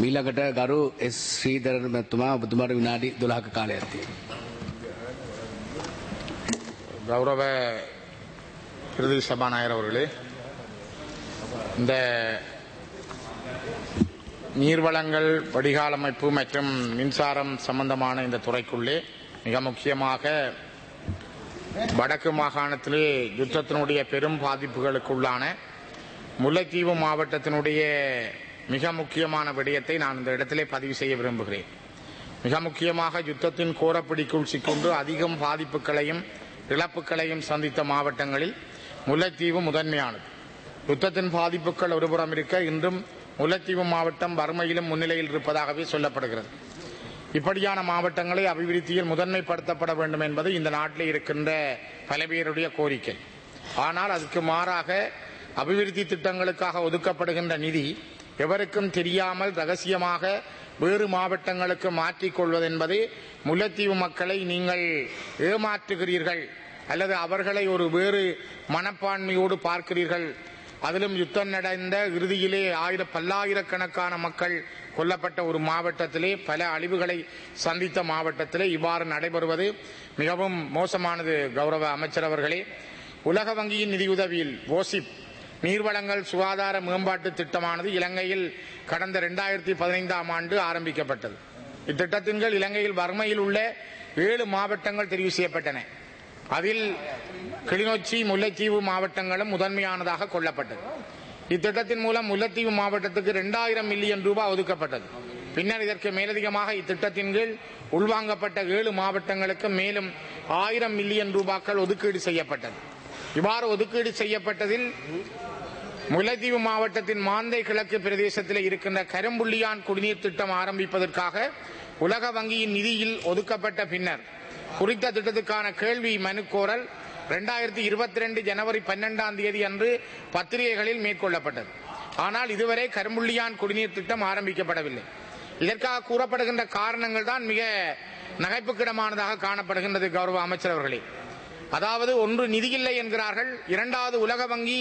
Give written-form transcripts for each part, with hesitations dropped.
ඊළඟට ගරු එස් ශ්‍රීධරන් මහත්මයා ඔබතුමාට විනාඩි 12ක කාලයක් තියෙනවා. கௌரவ பிரதி சபாநாயகர் அவர்களே, இந்த நீர்வளங்கள் வடிகால் அமைப்பு மற்றும் மின்சாரம் சம்பந்தமான இந்த துறைக்குள்ளே மிக முக்கியமாக வடக்கு மாகாணத்திலே யுத்தத்தினுடைய பெரும் பாதிப்புகளுக்குள்ளான முல்லைத்தீவு மாவட்டத்தினுடைய மிக முக்கியமான விடயத்தை நான் இந்த இடத்திலே பதிவு செய்ய விரும்புகிறேன். மிக முக்கியமாக யுத்தத்தின் கோரப்பிடிக்குள் சிக்கொண்டு அதிகம் பாதிப்புகளையும் இழப்புகளையும் சந்தித்த மாவட்டங்களில் முல்லைத்தீவு முதன்மையானது. யுத்தத்தின் பாதிப்புகள் ஒருபுறம் இருக்க இன்றும் முல்லைத்தீவு மாவட்டம் வறுமையிலும் முன்னிலையில் இருப்பதாகவே சொல்லப்படுகிறது. இப்படியான மாவட்டங்களை அபிவிருத்தியில் முதன்மைப்படுத்தப்பட வேண்டும் என்பது இந்த நாட்டில் இருக்கின்ற பல பேருடைய கோரிக்கை. ஆனால் அதுக்கு மாறாக அபிவிருத்தி திட்டங்களுக்காக ஒதுக்கப்படுகின்ற நிதி எவருக்கும் தெரியாமல் ரகசியமாக வேறு மாவட்டங்களுக்கு மாற்றிக்கொள்வது என்பது முல்லைத்தீவு மக்களை நீங்கள் ஏமாற்றுகிறீர்கள் அல்லது அவர்களை ஒரு வேறு மனப்பான்மையோடு பார்க்கிறீர்கள். அதிலும் யுத்தம் நடந்த இறுதியிலே பல்லாயிரக்கணக்கான மக்கள் கொல்லப்பட்ட ஒரு மாவட்டத்திலே, பல அழிவுகளை சந்தித்த மாவட்டத்திலே இவ்வாறு நடைபெறுவது மிகவும் மோசமானது. கௌரவ அமைச்சர் அவர்களே, உலக வங்கியின் நிதியுதவியில் ஓசிப் நீர்வளங்கள் சுகாதார மேம்பாட்டு திட்டமானது இலங்கையில் கடந்த 2015ஆம் ஆண்டு ஆரம்பிக்கப்பட்டது. இத்திட்டத்தின் கீழ் இலங்கையில் வறுமையில் உள்ள 7 மாவட்டங்கள் தெரிவு செய்யப்பட்டன. அதில் கிளிநொச்சி, முல்லைத்தீவு மாவட்டங்களும் முதன்மையானதாக கொள்ளப்பட்டது. இத்திட்டத்தின் மூலம் முல்லைத்தீவு மாவட்டத்துக்கு 2000 மில்லியன் ரூபாய் ஒதுக்கப்பட்டது. பின்னர் இதற்கு மேலதிகமாக இத்திட்டத்தின் கீழ் உள்வாங்கப்பட்ட 7 மாவட்டங்களுக்கு மேலும் 1000 மில்லியன் ரூபாய்கள் ஒதுக்கீடு செய்யப்பட்டது. இவ்வாறு ஒதுக்கீடு செய்யப்பட்டதில் முல்லைத்தீவு மாவட்டத்தின் மாந்தை கிழக்கு பிரதேசத்தில் இருக்கின்ற கரும்புள்ளியான் குடிநீர் திட்டம் ஆரம்பிப்பதற்காக உலக வங்கியின் நிதியில் ஒதுக்கப்பட்ட பின்னர் குறித்த திட்டத்துக்கான கேள்வி மனு கோரல் 2022 ஜனவரி 12ஆம் தேதி அன்று பத்திரிகைகளில் மேற்கொள்ளப்பட்டது. ஆனால் இதுவரை கரும்புள்ளியான் குடிநீர் திட்டம் ஆரம்பிக்கப்படவில்லை. இதற்காக கூறப்படுகின்ற காரணங்கள் தான் மிக நகைப்புக்கிடமானதாக காணப்படுகின்றது. கௌரவ அமைச்சர் அவர்களே, அதாவது ஒன்று நிதியில்லை என்கிறார்கள். இரண்டாவது, உலக வங்கி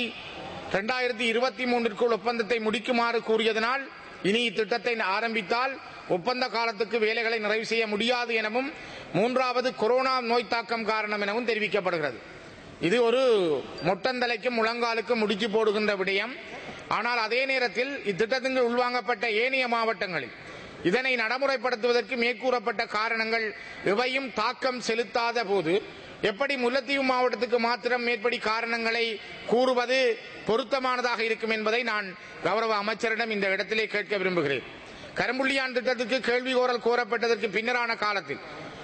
2023ற்குள் ஒப்பந்தத்தை முடிக்குமாறு கூறியதனால் இனி இத்திட்டத்தை ஆரம்பித்தால் ஒப்பந்த காலத்துக்கு வேலைகளை நிறைவு செய்ய முடியாது எனவும், மூன்றாவது கொரோனா நோய் தாக்கம் காரணம் எனவும் தெரிவிக்கப்படுகிறது. இது ஒரு மொட்டந்தலைக்கும் முழங்காலுக்கும் முடிச்சு போடுகின்ற விடயம். ஆனால் அதே நேரத்தில் இத்திட்டத்திற்கு உள்வாங்கப்பட்ட ஏனைய மாவட்டங்களில் இதனை நடைமுறைப்படுத்துவதற்கு மேற்கூறப்பட்ட காரணங்கள் எவையும் தாக்கம் செலுத்தாத போது எப்படி முல்லைத்தீவு மாவட்டத்துக்கு மாத்திரம் மேற்படி காரணங்களை கூறுவது பொருத்தமானதாக இருக்கும் என்பதை நான் கௌரவ அமைச்சரிடம் இந்த இடத்திலே கேட்க விரும்புகிறேன். கரும்புள்ளியான் திட்டத்துக்கு கேள்வி கோரல் கோரப்பட்டதற்கு பின்னரான காலத்தில்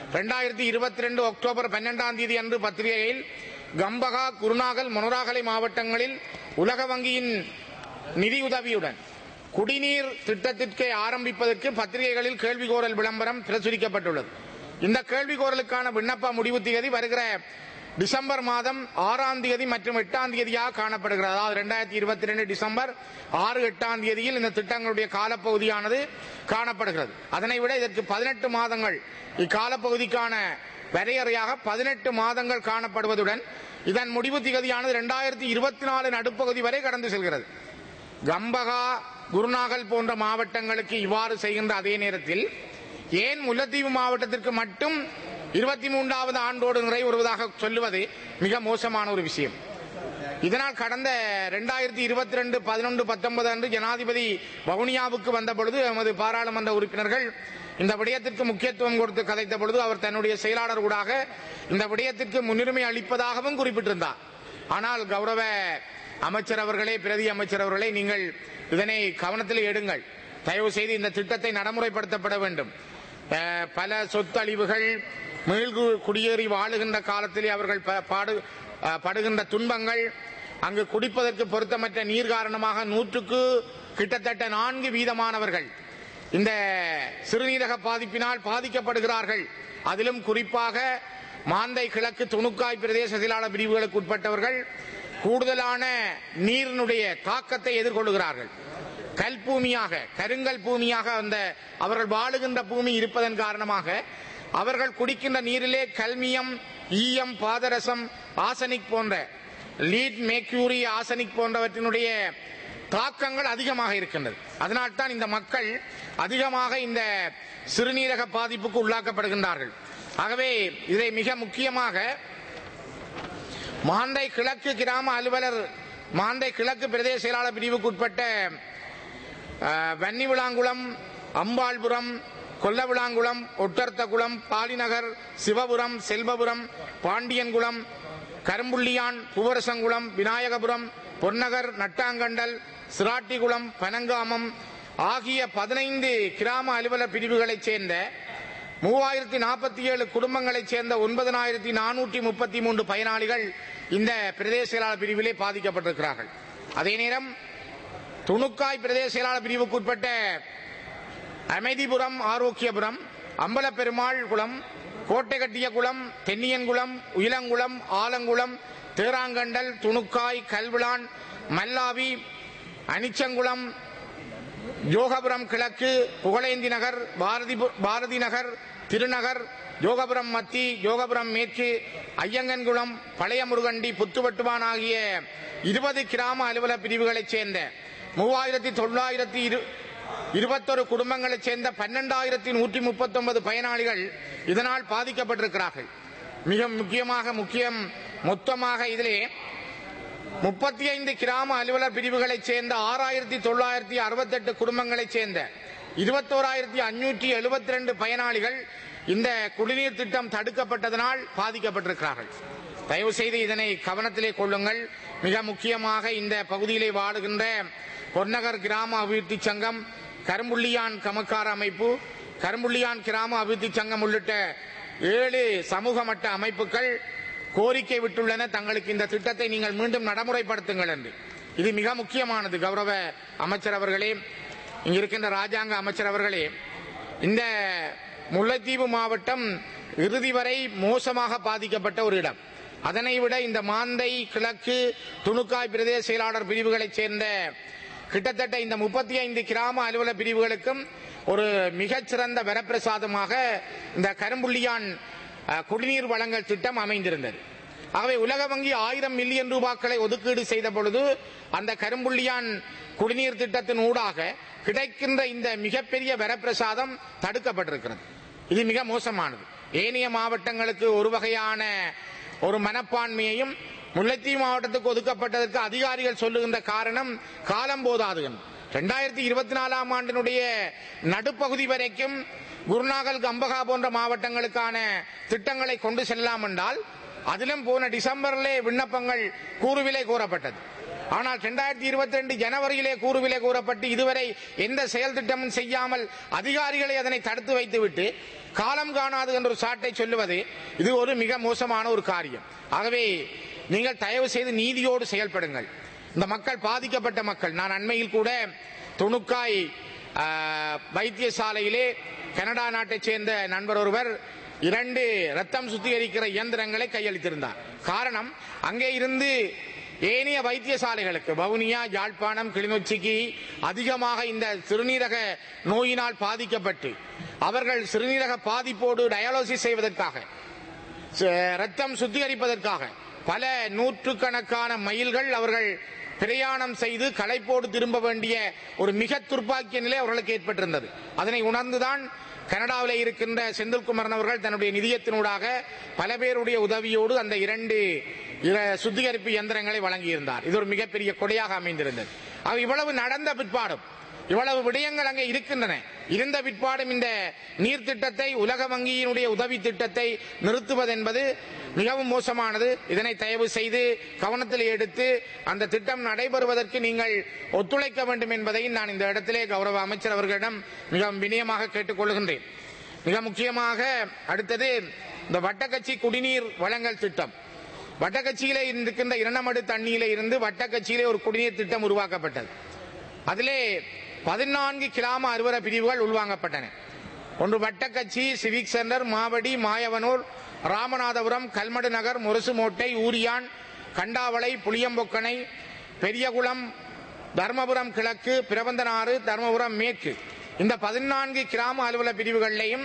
2022 அக்டோபர் 12ஆம் தேதி அன்று பத்திரிகையில் கம்பகா, குருநாகல், மொனராகலை மாவட்டங்களில் உலக வங்கியின் நிதியுதவியுடன் குடிநீர் திட்டத்திற்கு ஆரம்பிப்பதற்கு பத்திரிகைகளில் கேள்வி கோரல் விளம்பரம் பிரசுரிக்கப்பட்டுள்ளது. இந்த கேள்வி கோரலுக்கான விண்ணப்ப முடிவு தேதி வருகிற டிசம்பர் மாதம் 6ஆம் தேதி மற்றும் 8ஆம் தேதியாக காணப்படுகிறது. அதாவது 2022 டிசம்பர் 6, 8ஆம் தேதியில் இந்த திட்டங்களுடைய காலப்பகுதியானது காணப்படுகிறது. அதனை விட இதற்கு 18 மாதங்கள் இக்காலப்பகுதிக்கான வரையறையாக 18 மாதங்கள் காணப்படுவதுடன் இதன் முடிவு திகதியானது 2024 நடுப்பகுதி வரை கடந்து செல்கிறது. கம்பகா, குருநாகல் போன்ற மாவட்டங்களுக்கு இவ்வாறு செய்கின்ற அதே நேரத்தில் ஏன் முல்லைத்தீவு மாவட்டத்திற்கு மட்டும் 23வது ஆண்டோடு நிறைவுறுவதாக சொல்லுவது மிக மோசமான ஒரு விஷயம். இதனால் கடந்த 2022 11 19 அன்று ஜனாதிபதி வவுனியாவுக்கு வந்த பொழுது எமது பாராளுமன்ற உறுப்பினர்கள் இந்த விடயத்திற்கு முக்கியத்துவம் கொடுத்து கதைத்த பொழுது அவர் தன்னுடைய செயலாளர் ஊடாக இந்த விடயத்திற்கு முன்னுரிமை அளிப்பதாகவும் குறிப்பிட்டிருந்தார். ஆனால் கௌரவ அமைச்சர் அவர்களே, பிரதி அமைச்சர் அவர்களே, நீங்கள் இதனை கவனத்தில் எடுங்கள். தயவு செய்து இந்த திட்டத்தை நடைமுறைப்படுத்தப்பட வேண்டும். பல சொத்தழிவுகள், மீள் குடியேறி வாழுகின்ற காலத்திலே அவர்கள் படுகின்ற துன்பங்கள், அங்கு குடிப்பதற்கு பொருத்தமற்ற நீர் காரணமாக 100க்கு கிட்டத்தட்ட 4 வீதமானவர்கள் இந்த சிறுநீரக பாதிப்பினால் பாதிக்கப்படுகிறார்கள். அதிலும் குறிப்பாக மாந்தை கிழக்கு, துணுக்காய் பிரதேச செயலாளர் பிரிவுகளுக்கு உட்பட்டவர்கள் கூடுதலான நீரினுடைய தாக்கத்தை எதிர்கொள்கிறார்கள். கல் பூமியாக, கருங்கல் பூமியாக அந்த அவர்கள் வாழுகின்ற பூமி இருப்பதன் காரணமாக அவர்கள் குடிக்கின்ற நீரிலே கல்மியம், ஈயம், பாதரசம், ஆசனிக் போன்ற லீட், மேக்யூரி, ஆசனிக் போன்றவற்றினுடைய தாக்கங்கள் அதிகமாக இருக்கின்றது. அதனால்தான் இந்த மக்கள் அதிகமாக இந்த சிறுநீரக பாதிப்புக்கு உள்ளாக்கப்படுகின்றார்கள். ஆகவே இதை மிக முக்கியமாக மாந்தை கிழக்கு கிராம அலுவலர், மாந்தை கிழக்கு பிரதேச செயலாளர் பிரிவுக்கு உட்பட்ட வன்னிவிளாங்குளம், அம்பாள்புரம், கொல்லவிளாங்குளம், ஒட்டர்த்தகுளம், பாலிநகர், சிவபுரம், செல்வபுரம், பாண்டியன்குளம், கரும்புள்ளியான், பூவரசங்குளம், விநாயகபுரம், பொன்னகர், நட்டாங்கண்டல், சிராட்டிகுளம், பனங்காமம் ஆகிய 15 கிராம அலுவலர் பிரிவுகளைச் சேர்ந்த 3047 குடும்பங்களைச் சேர்ந்த 9433 பயனாளிகள் இந்த பிரதேச செயலாளர் பிரிவிலே பாதிக்கப்பட்டிருக்கிறார்கள். அதே நேரம் துணுக்காய் பிரதேச செயலாளர் பிரிவுக்கு உட்பட்ட அமைதிபுரம், ஆரோக்கியபுரம், அம்பலப்பெருமாள் குளம், கோட்டைகட்டிய குளம், தென்னியன்குளம், உயிலங்குளம், ஆலங்குளம், தேராங்கண்டல், துணுக்காய், கல்விளான், மல்லாவி, அனிச்சங்குளம், யோகபுரம் கிழக்கு, புகழேந்தி நகர், பாரதி நகர், திருநகர், யோகபுரம் மத்தி, யோகபுரம் மேற்கு, ஐயங்கன்குளம், பழைய முருகண்டி, புத்துவட்டுவான் ஆகிய 20 கிராம அலுவலர் பிரிவுகளைச் சேர்ந்த 3921 குடும்பங்களைச் சேர்ந்த 12139 பயனாளிகள் இதனால் பாதிக்கப்பட்டிருக்கிறார்கள். மிக மொத்தமாக இதிலே 35 கிராம அலுவலர் பிரிவுகளைச் சேர்ந்த 6968 குடும்பங்களைச் சேர்ந்த 21572 பயனாளிகள் இந்த குடிநீர் திட்டம் தடுக்கப்பட்டதனால் பாதிக்கப்பட்டிருக்கிறார்கள். தயவு செய்து இதனை கவனத்திலே கொள்ளுங்கள். மிக முக்கியமாக இந்த பகுதியிலே வாழுகின்ற பொன்னகர் கிராம அபிவிருத்தி சங்கம், கரும்புள்ளியான் கமக்கார அமைப்பு, கரும்புள்ளியான் கிராம அபிவிருத்தி சங்கம் உள்ளிட்ட 7 சமூக மட்ட அமைப்புகள் கோரிக்கை விட்டுள்ளன, தங்களுக்கு இந்த திட்டத்தை நீங்கள் மீண்டும் நடைமுறைப்படுத்துங்கள் என்று. இது மிக முக்கியமானது. கௌரவ அமைச்சர் அவர்களே, இங்க இருக்கின்ற ராஜாங்க அமைச்சர் அவர்களே, இந்த முல்லைத்தீவு மாவட்டம் இறுதி வரை மோசமாக பாதிக்கப்பட்ட ஒரு இடம். அதனை விட இந்த மாந்தை கிழக்கு, துணுக்காய் பிரதேச செயலாளர் பிரிவுகளைச் சேர்ந்த கிட்டத்தட்ட இந்த 35 கிராம அலுவலர் பிரிவுகளுக்கும் ஒரு மிகச்சிறந்த வரப்பிரசாதமாக இந்த கரும்புள்ளியான் குடிநீர் வழங்கல் திட்டம் அமைந்திருந்தது. ஆகவே உலக வங்கி 1000 மில்லியன் ரூபாய்களை ஒதுக்கீடு செய்த பொழுது அந்த கரும்புள்ளியான் குடிநீர் திட்டத்தின் ஊடாக கிடைக்கின்ற இந்த மிகப்பெரிய வரப்பிரசாதம் தடுக்கப்பட்டிருக்கிறது. இது மிக மோசமானது. ஏனைய மாவட்டங்களுக்கு ஒரு வகையான ஒரு மனப்பான்மையையும் முல்லைத்தீவு மாவட்டத்துக்கு ஒதுக்கப்பட்டதற்கு அதிகாரிகள் சொல்லுகின்ற காரணம் காலம் போதாது. 2024 ஆண்டினுடைய நடுப்பகுதி வரைக்கும் குருநாகல், கம்பகா போன்ற மாவட்டங்களுக்கான திட்டங்களை கொண்டு செல்லலாம் என்றால் அதிலும் போன டிசம்பரிலே விண்ணப்பங்கள் கூறுவிலை கோரப்பட்டது. ஆனால் 2022 ஜனவரியிலே கூறுவிலை கூறப்பட்டு இதுவரை எந்த செயல் திட்டமும் செய்யாமல் அதிகாரிகளை அதனை தடுத்து வைத்துவிட்டு காலம் காணாது என்ற ஒரு சாட்டை சொல்லுவது இது ஒரு மிக மோசமான ஒரு காரியம். ஆகவே நீங்கள் தயவு செய்து நீதியோடு செயல்படுங்கள். இந்த மக்கள் பாதிக்கப்பட்ட மக்கள். நான் அண்மையில் கூட துணுக்காய் வைத்தியசாலையிலே கனடா நாட்டைச் சேர்ந்த நண்பர் ஒருவர் 2 ரத்தம் சுத்திகரிக்கிற இயந்திரங்களை கையளித்திருந்தார். காரணம், அங்கே இருந்து ஏனைய வைத்தியசாலைகளுக்கு வவுனியா, யாழ்ப்பாணம், கிளிநொச்சிக்கு அதிகமாக இந்த சிறுநீரக நோயினால் பாதிக்கப்பட்டு அவர்கள் சிறுநீரக பாதிப்போடு டயாலிசிஸ் செய்வதற்காக, ரத்தம் சுத்திகரிப்பதற்காக பல நூற்றுக்கணக்கான மைல்கள் அவர்கள் பிரயாணம் செய்து களைப்போடு திரும்ப வேண்டிய ஒரு மிக துர்ப்பாக்கிய நிலை அவர்களுக்கு ஏற்பட்டிருந்தது. அதனை உணர்ந்துதான் கனடாவில் இருக்கின்ற செந்தில்குமரன் அவர்கள் தன்னுடைய நிதியத்தினூடாக பல பேருடைய உதவியோடு அந்த 2 சுத்திகரிப்பு இயந்திரங்களை வழங்கியிருந்தார். இது ஒரு மிகப்பெரிய கொடையாக அமைந்திருந்தது. இவ்வளவு நடந்த பிற்பாடும், இவ்வளவு விடயங்கள் அங்கே இருக்கின்றன, இருந்த பிற்பாடும் இந்த நீர் திட்டத்தை, உலக வங்கியினுடைய உதவி திட்டத்தை நிறுத்துவது என்பது மிகவும் மோசமானது. இதனை தயவு செய்து கவனத்தில் எடுத்து அந்த திட்டம் நடைபெறுவதற்கு நீங்கள் ஒத்துழைக்க வேண்டும் என்பதையும் நான் இந்த இடத்திலே கௌரவ அமைச்சர் அவர்களிடம் மிகவும் வினயமாக கேட்டுக்கொள்கின்றேன். மிக முக்கியமாக அடுத்தது இந்த வட்டக்கச்சி குடிநீர் வழங்கல் திட்டம். வட்டக்கச்சியிலே இருக்கின்ற 2 மடு தண்ணியிலே இருந்து வட்டக்கச்சியிலே ஒரு குடிநீர் திட்டம் உருவாக்கப்பட்டது. அதிலே 14 கிராம அலுவலர் பிரிவுகள் உள்வாங்கப்பட்டன. ஒன்று வட்டக்கச்சி, சிவிக் சென்டர், மாவடி, மாயவனூர், ராமநாதபுரம், கல்மடு நகர், முரசுமோட்டை, ஊரியான், கண்டாவளை, புளியம்பொக்கனை, பெரியகுளம், தர்மபுரம் கிழக்கு, பிரபந்தனாறு, தர்மபுரம் மேற்கு. இந்த 14 கிராம அலுவலர் பிரிவுகளிலேயும்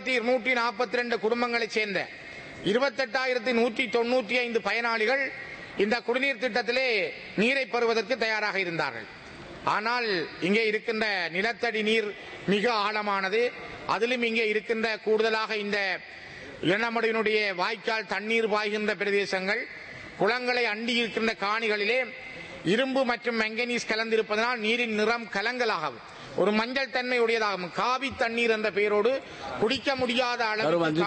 9242 குடும்பங்களைச் சேர்ந்த 28195 பயனாளிகள் இந்த குடிநீர் திட்டத்திலே நீரை பெறுவதற்கு தயாராக இருந்தார்கள். ஆனால் இங்கே இருக்கின்ற நிலத்தடி நீர் மிக ஆழமானது. அதிலும் இங்கே இருக்கின்ற கூடுதலாக இந்த இளமடையினுடைய வாய்க்கால் தண்ணீர் பாய்கின்ற பிரதேசங்கள், குளங்களை அண்டி இருக்கின்ற காணிகளிலே இரும்பு மற்றும் மெங்கனீஸ் கலந்திருப்பதனால் நீரின் நிறம் கலங்கலாகவும் ஒரு மஞ்சள் தன்மை உடையதாகவும் காவி தண்ணீர் என்ற பெயரோடு குடிக்க முடியாத அளவுக்கு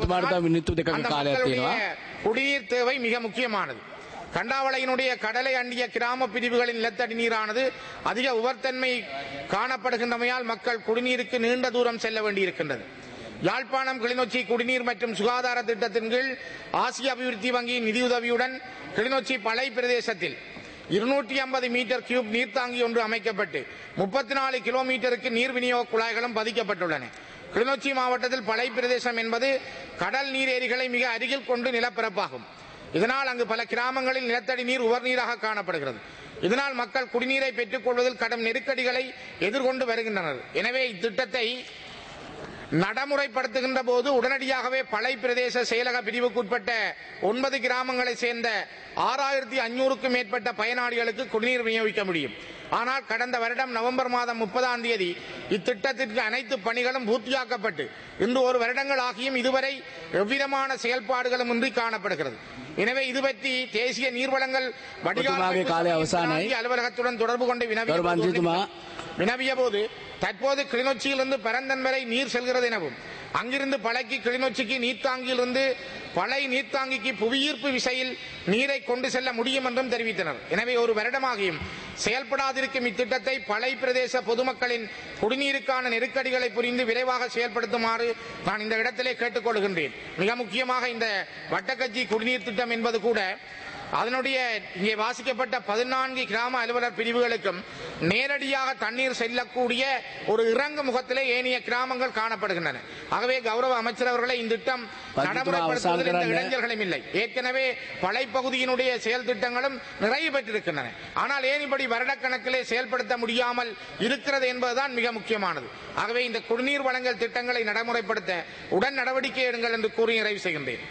குடிநீர் தேவை மிக முக்கியமானது. கண்டாவளையினுடைய கடலை அண்டிய கிராம பிரிவுகளின் நிலத்தடி நீரானது அதிக உவர்த்தன்மை காணப்படுகின்றமையால் மக்கள் குடிநீருக்கு நீண்ட தூரம் செல்ல வேண்டியிருக்கின்றது. யாழ்ப்பாணம் கிளிநொச்சி குடிநீர் மற்றும் சுகாதார திட்டத்தின் கீழ் ஆசிய அபிவிருத்தி வங்கியின் நிதியுதவியுடன் கிளிநொச்சி பளை பிரதேசத்தில் 250 மீட்டர் கியூப் நீர்த்தாங்கி ஒன்று அமைக்கப்பட்டு 34 கிலோமீட்டருக்கு நீர் விநியோக குழாய்களும் பதிக்கப்பட்டுள்ளன. கிளிநொச்சி மாவட்டத்தில் பளை பிரதேசம் என்பது கடல் நீர் ஏரிகளை மிக அருகில் கொண்டு நிலப்பரப்பாகும். இதனால் அங்கு பல கிராமங்களில் நிலத்தடி நீர் உவர்நீராக காணப்படுகிறது. இதனால் மக்கள் குடிநீரை பெற்றுக் கொள்வதில் கடும் நெருக்கடிகளை எதிர்கொண்டு வருகின்றனர். எனவே இத்திட்டத்தை நடைமுறைப்படுத்துகின்ற போது உடனடியாகவே பளை பிரதேச செயலக பிரிவுக்குட்பட்ட 9 கிராமங்களை சேர்ந்த 6500க்கும் மேற்பட்ட பயனாளிகளுக்கு குடிநீர் விநியோகிக்க முடியும். ஆனால் கடந்த வருடம் நவம்பர் மாதம் 30ஆம் தேதி இத்திட்டத்திற்கு அனைத்து பணிகளும் பூர்த்தியாக்கப்பட்டு இன்று 1 வருடங்கள் ஆகியும் இதுவரை எவ்விதமான செயல்பாடுகளும் இன்றி காணப்படுகிறது. எனவே இது பற்றி தேசிய நீர்வளங்கள் அலுவலகத்துடன் தொடர்பு கொண்டு வினவிய போது தற்போது கிளிநொச்சியிலிருந்து பரந்தன் வரை நீர் செல்கிறது எனவும் அங்கிருந்து பளைக்கு கிளிநொச்சிக்கு நீர்த்தாங்கியிலிருந்து பளை நீர்த்தாங்கிக்கு புவியீர்ப்பு விசையில் நீரை கொண்டு செல்ல முடியும் என்றும் தெரிவித்தனர். எனவே 1 வருடமாகியும் செயல்படாதிருக்கும் இத்திட்டத்தை பளை பிரதேச பொதுமக்களின் குடிநீருக்கான நெருக்கடிகளை புரிந்து விரைவாக செயல்படுத்துமாறு நான் இந்த இடத்திலே கேட்டுக்கொள்கின்றேன். மிக முக்கியமாக இந்த வட்டக்கச்சி குடிநீர் திட்டம் என்பது கூட அதனுடைய இங்கே வாசிக்கப்பட்ட 14 கிராம அலுவலர் பிரிவுகளுக்கும் நேரடியாக தண்ணீர் செல்லக்கூடிய ஒரு இறங்கு முகத்திலே ஏனைய கிராமங்கள் காணப்படுகின்றன. ஆகவே கௌரவ அமைச்சர் அவர்களை இந்த திட்டம் நடைமுறைப்படுத்துவதில் எந்த இடைஞ்சல்களும் இல்லை. ஏற்கனவே பளை பகுதியினுடைய செயல் திட்டங்களும் நிறைவு பெற்றிருக்கின்றன. ஆனால் ஏன் இப்படி வருடக்கணக்கிலே செயல்படுத்த முடியாமல் இருக்கிறது என்பதுதான் மிக முக்கியமானது. ஆகவே இந்த குடிநீர் வழங்கல் திட்டங்களை நடைமுறைப்படுத்த உடன் நடவடிக்கை எடுங்கள் என்று கூறி நிறைவு செய்கின்றேன்.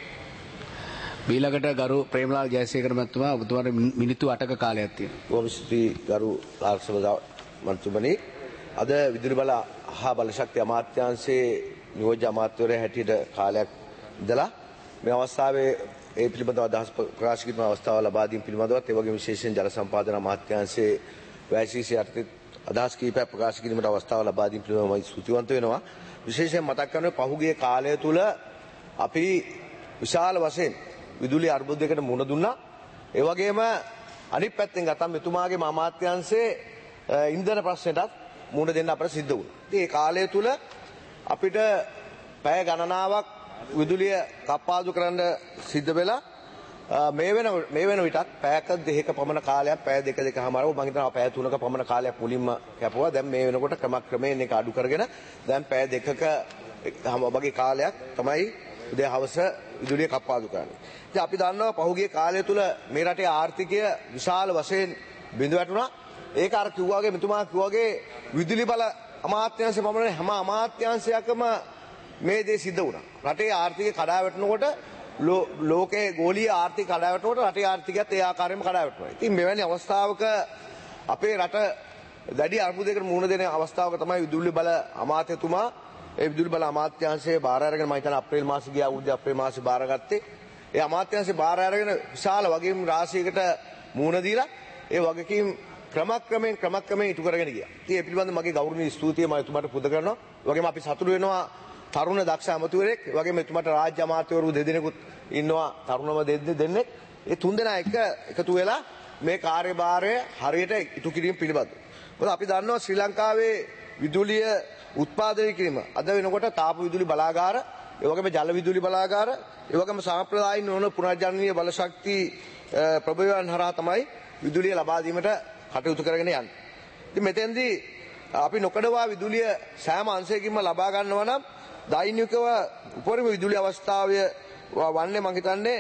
ඊළඟට ගරු ප්‍රේමලාල් ජයසේකර මහත්මයා ඔබතුමාට මිනිත්තු 8ක කාලයක් තියෙනවා. බොහොම ස්තුතියි ගරු ආරක්ෂක මන්ත්‍රීතුමනි. අද විදුලි බල හා බලශක්ති අමාත්‍යාංශයේ නියෝජ්‍ය අමාත්‍යවරයා හැටියට කාලයක් ඉඳලා මේ අවස්ථාවේ ඒ පිළිබඳව අදහස් ප්‍රකාශ කිරීම අවස්ථාව ලබා දීම පිළිබඳවත් ඒ වගේම විශේෂයෙන් ජල සම්පාදන අමාත්‍යාංශයේ වැසිසි යටතේ අදහස් කීපයක් ප්‍රකාශ කිරීමට අවස්ථාව ලබා දීම පිළිබඳව මම ස්තුතිවන්ත වෙනවා. විශේෂයෙන් මතක් කරන්නේ පහුගිය කාලය තුල අපි විශාල වශයෙන් විදුලි අර්බුදයකට මුහුණ දුන්නා. ඒ වගේම අනිත් පැත්තෙන් ගත්තම මෙතුමාගේ අමාත්‍යාංශයේ ඉන්ධන ප්‍රශ්නයටත් මුහුණ දෙන්න අපට සිද්ධ වුණා. ඉතින් ඒ කාලය තුල අපිට පැය ගණනාවක් විදුලිය කප්පාදු කරන්න සිද්ධ වෙලා මේ වෙන විටත් පැයක දෙකක පමණ කාලයක් පැය දෙකමාරව මම හිතනවා පැය 3ක පමණ කාලයක් මුලින්ම කැපුවා. දැන් මේ වෙනකොට ක්‍රමක්‍රමයෙන් ඒක අඩු කරගෙන දැන් පැය දෙකක වගේ කාලයක් තමයි උදේ හවස විදුලිය කප්පාදු කරන්නේ. ඉතින් අපි දන්නවා පහුගිය කාලය තුල මේ රටේ ආර්ථිකය විශාල වශයෙන් බිඳ වැටුණා. ඒක අර කිව්වාගේ මෙතුමා කිව්වාගේ විදුලි බල අමාත්‍යාංශය පමණ හැම අමාත්‍යාංශයකම මේ දේ සිද්ධ වුණා. රටේ ආර්ථිකය කඩා වැටෙනකොට ලෝකයේ ගෝලීය ආර්ථික කඩා වැටෙනකොට රටේ ආර්ථිකයත් ඒ ආකාරයෙන්ම කඩා වැටෙනවා. ඉතින් මෙවැනි අවස්ථාවක අපේ රට දැඩි අර්බුදයකට මුහුණ දෙන අවස්ථාවක තමයි විදුලි බල අමාත්‍යතුමා ඒ විදුලි බල අමාත්‍යාංශයේ බාර අරගෙන මම හිතන්නේ අප්‍රේල් මාසේ ගිය අවුරුද්දේ අප්‍රේල් මාසේ බාරගත්තේ. ඒ අමාත්‍යාංශයේ බාර අරගෙන විශාල වගකීම් රාශියකට මුහුණ දීලා ඒ වගකීම් ක්‍රමක්‍රමයෙන් ඉටු කරගෙන ගියා. ඉතින් ඒ පිළිබඳව මගේ ගෞරවනීය ස්තුතිය මම එතුමාට පුද කරනවා. ඒ වගේම අපි සතුටු වෙනවා තරුණ දක්ෂ අමාත්‍යවරයෙක්, ඒ වගේම එතුමාට රාජ්‍ය අමාත්‍යවරු දෙදෙනෙකුත් ඉන්නවා තරුණම දෙන්නෙක්. ඒ තුන්දෙනා එකතු වෙලා මේ කාර්යභාරය හරියට ඉටු කිරීම පිළිබඳව. මොකද අපි දන්නවා ශ්‍රී ලංකාවේ විදුලිය උත්පාදනය කිරීම අද වෙනකොට තාප විදුලි බලාගාර, ඒ වගේම ජල විදුලි බලාගාර, ඒ වගේම සාම්ප්‍රදායික නොවන පුනර්ජනනීය බල ශක්ති ප්‍රභවයන් හරහා තමයි විදුලිය ලබා දීමට කටයුතු කරගෙන යන්නේ. ඉතින් මෙතෙන්දී අපි නොකඩවා විදුලිය සෑම අංශයකින්ම ලබා ගන්නවා නම් දෛනිකව උපරිම විදුලි අවස්ථාවය වන්නේ මම හිතන්නේ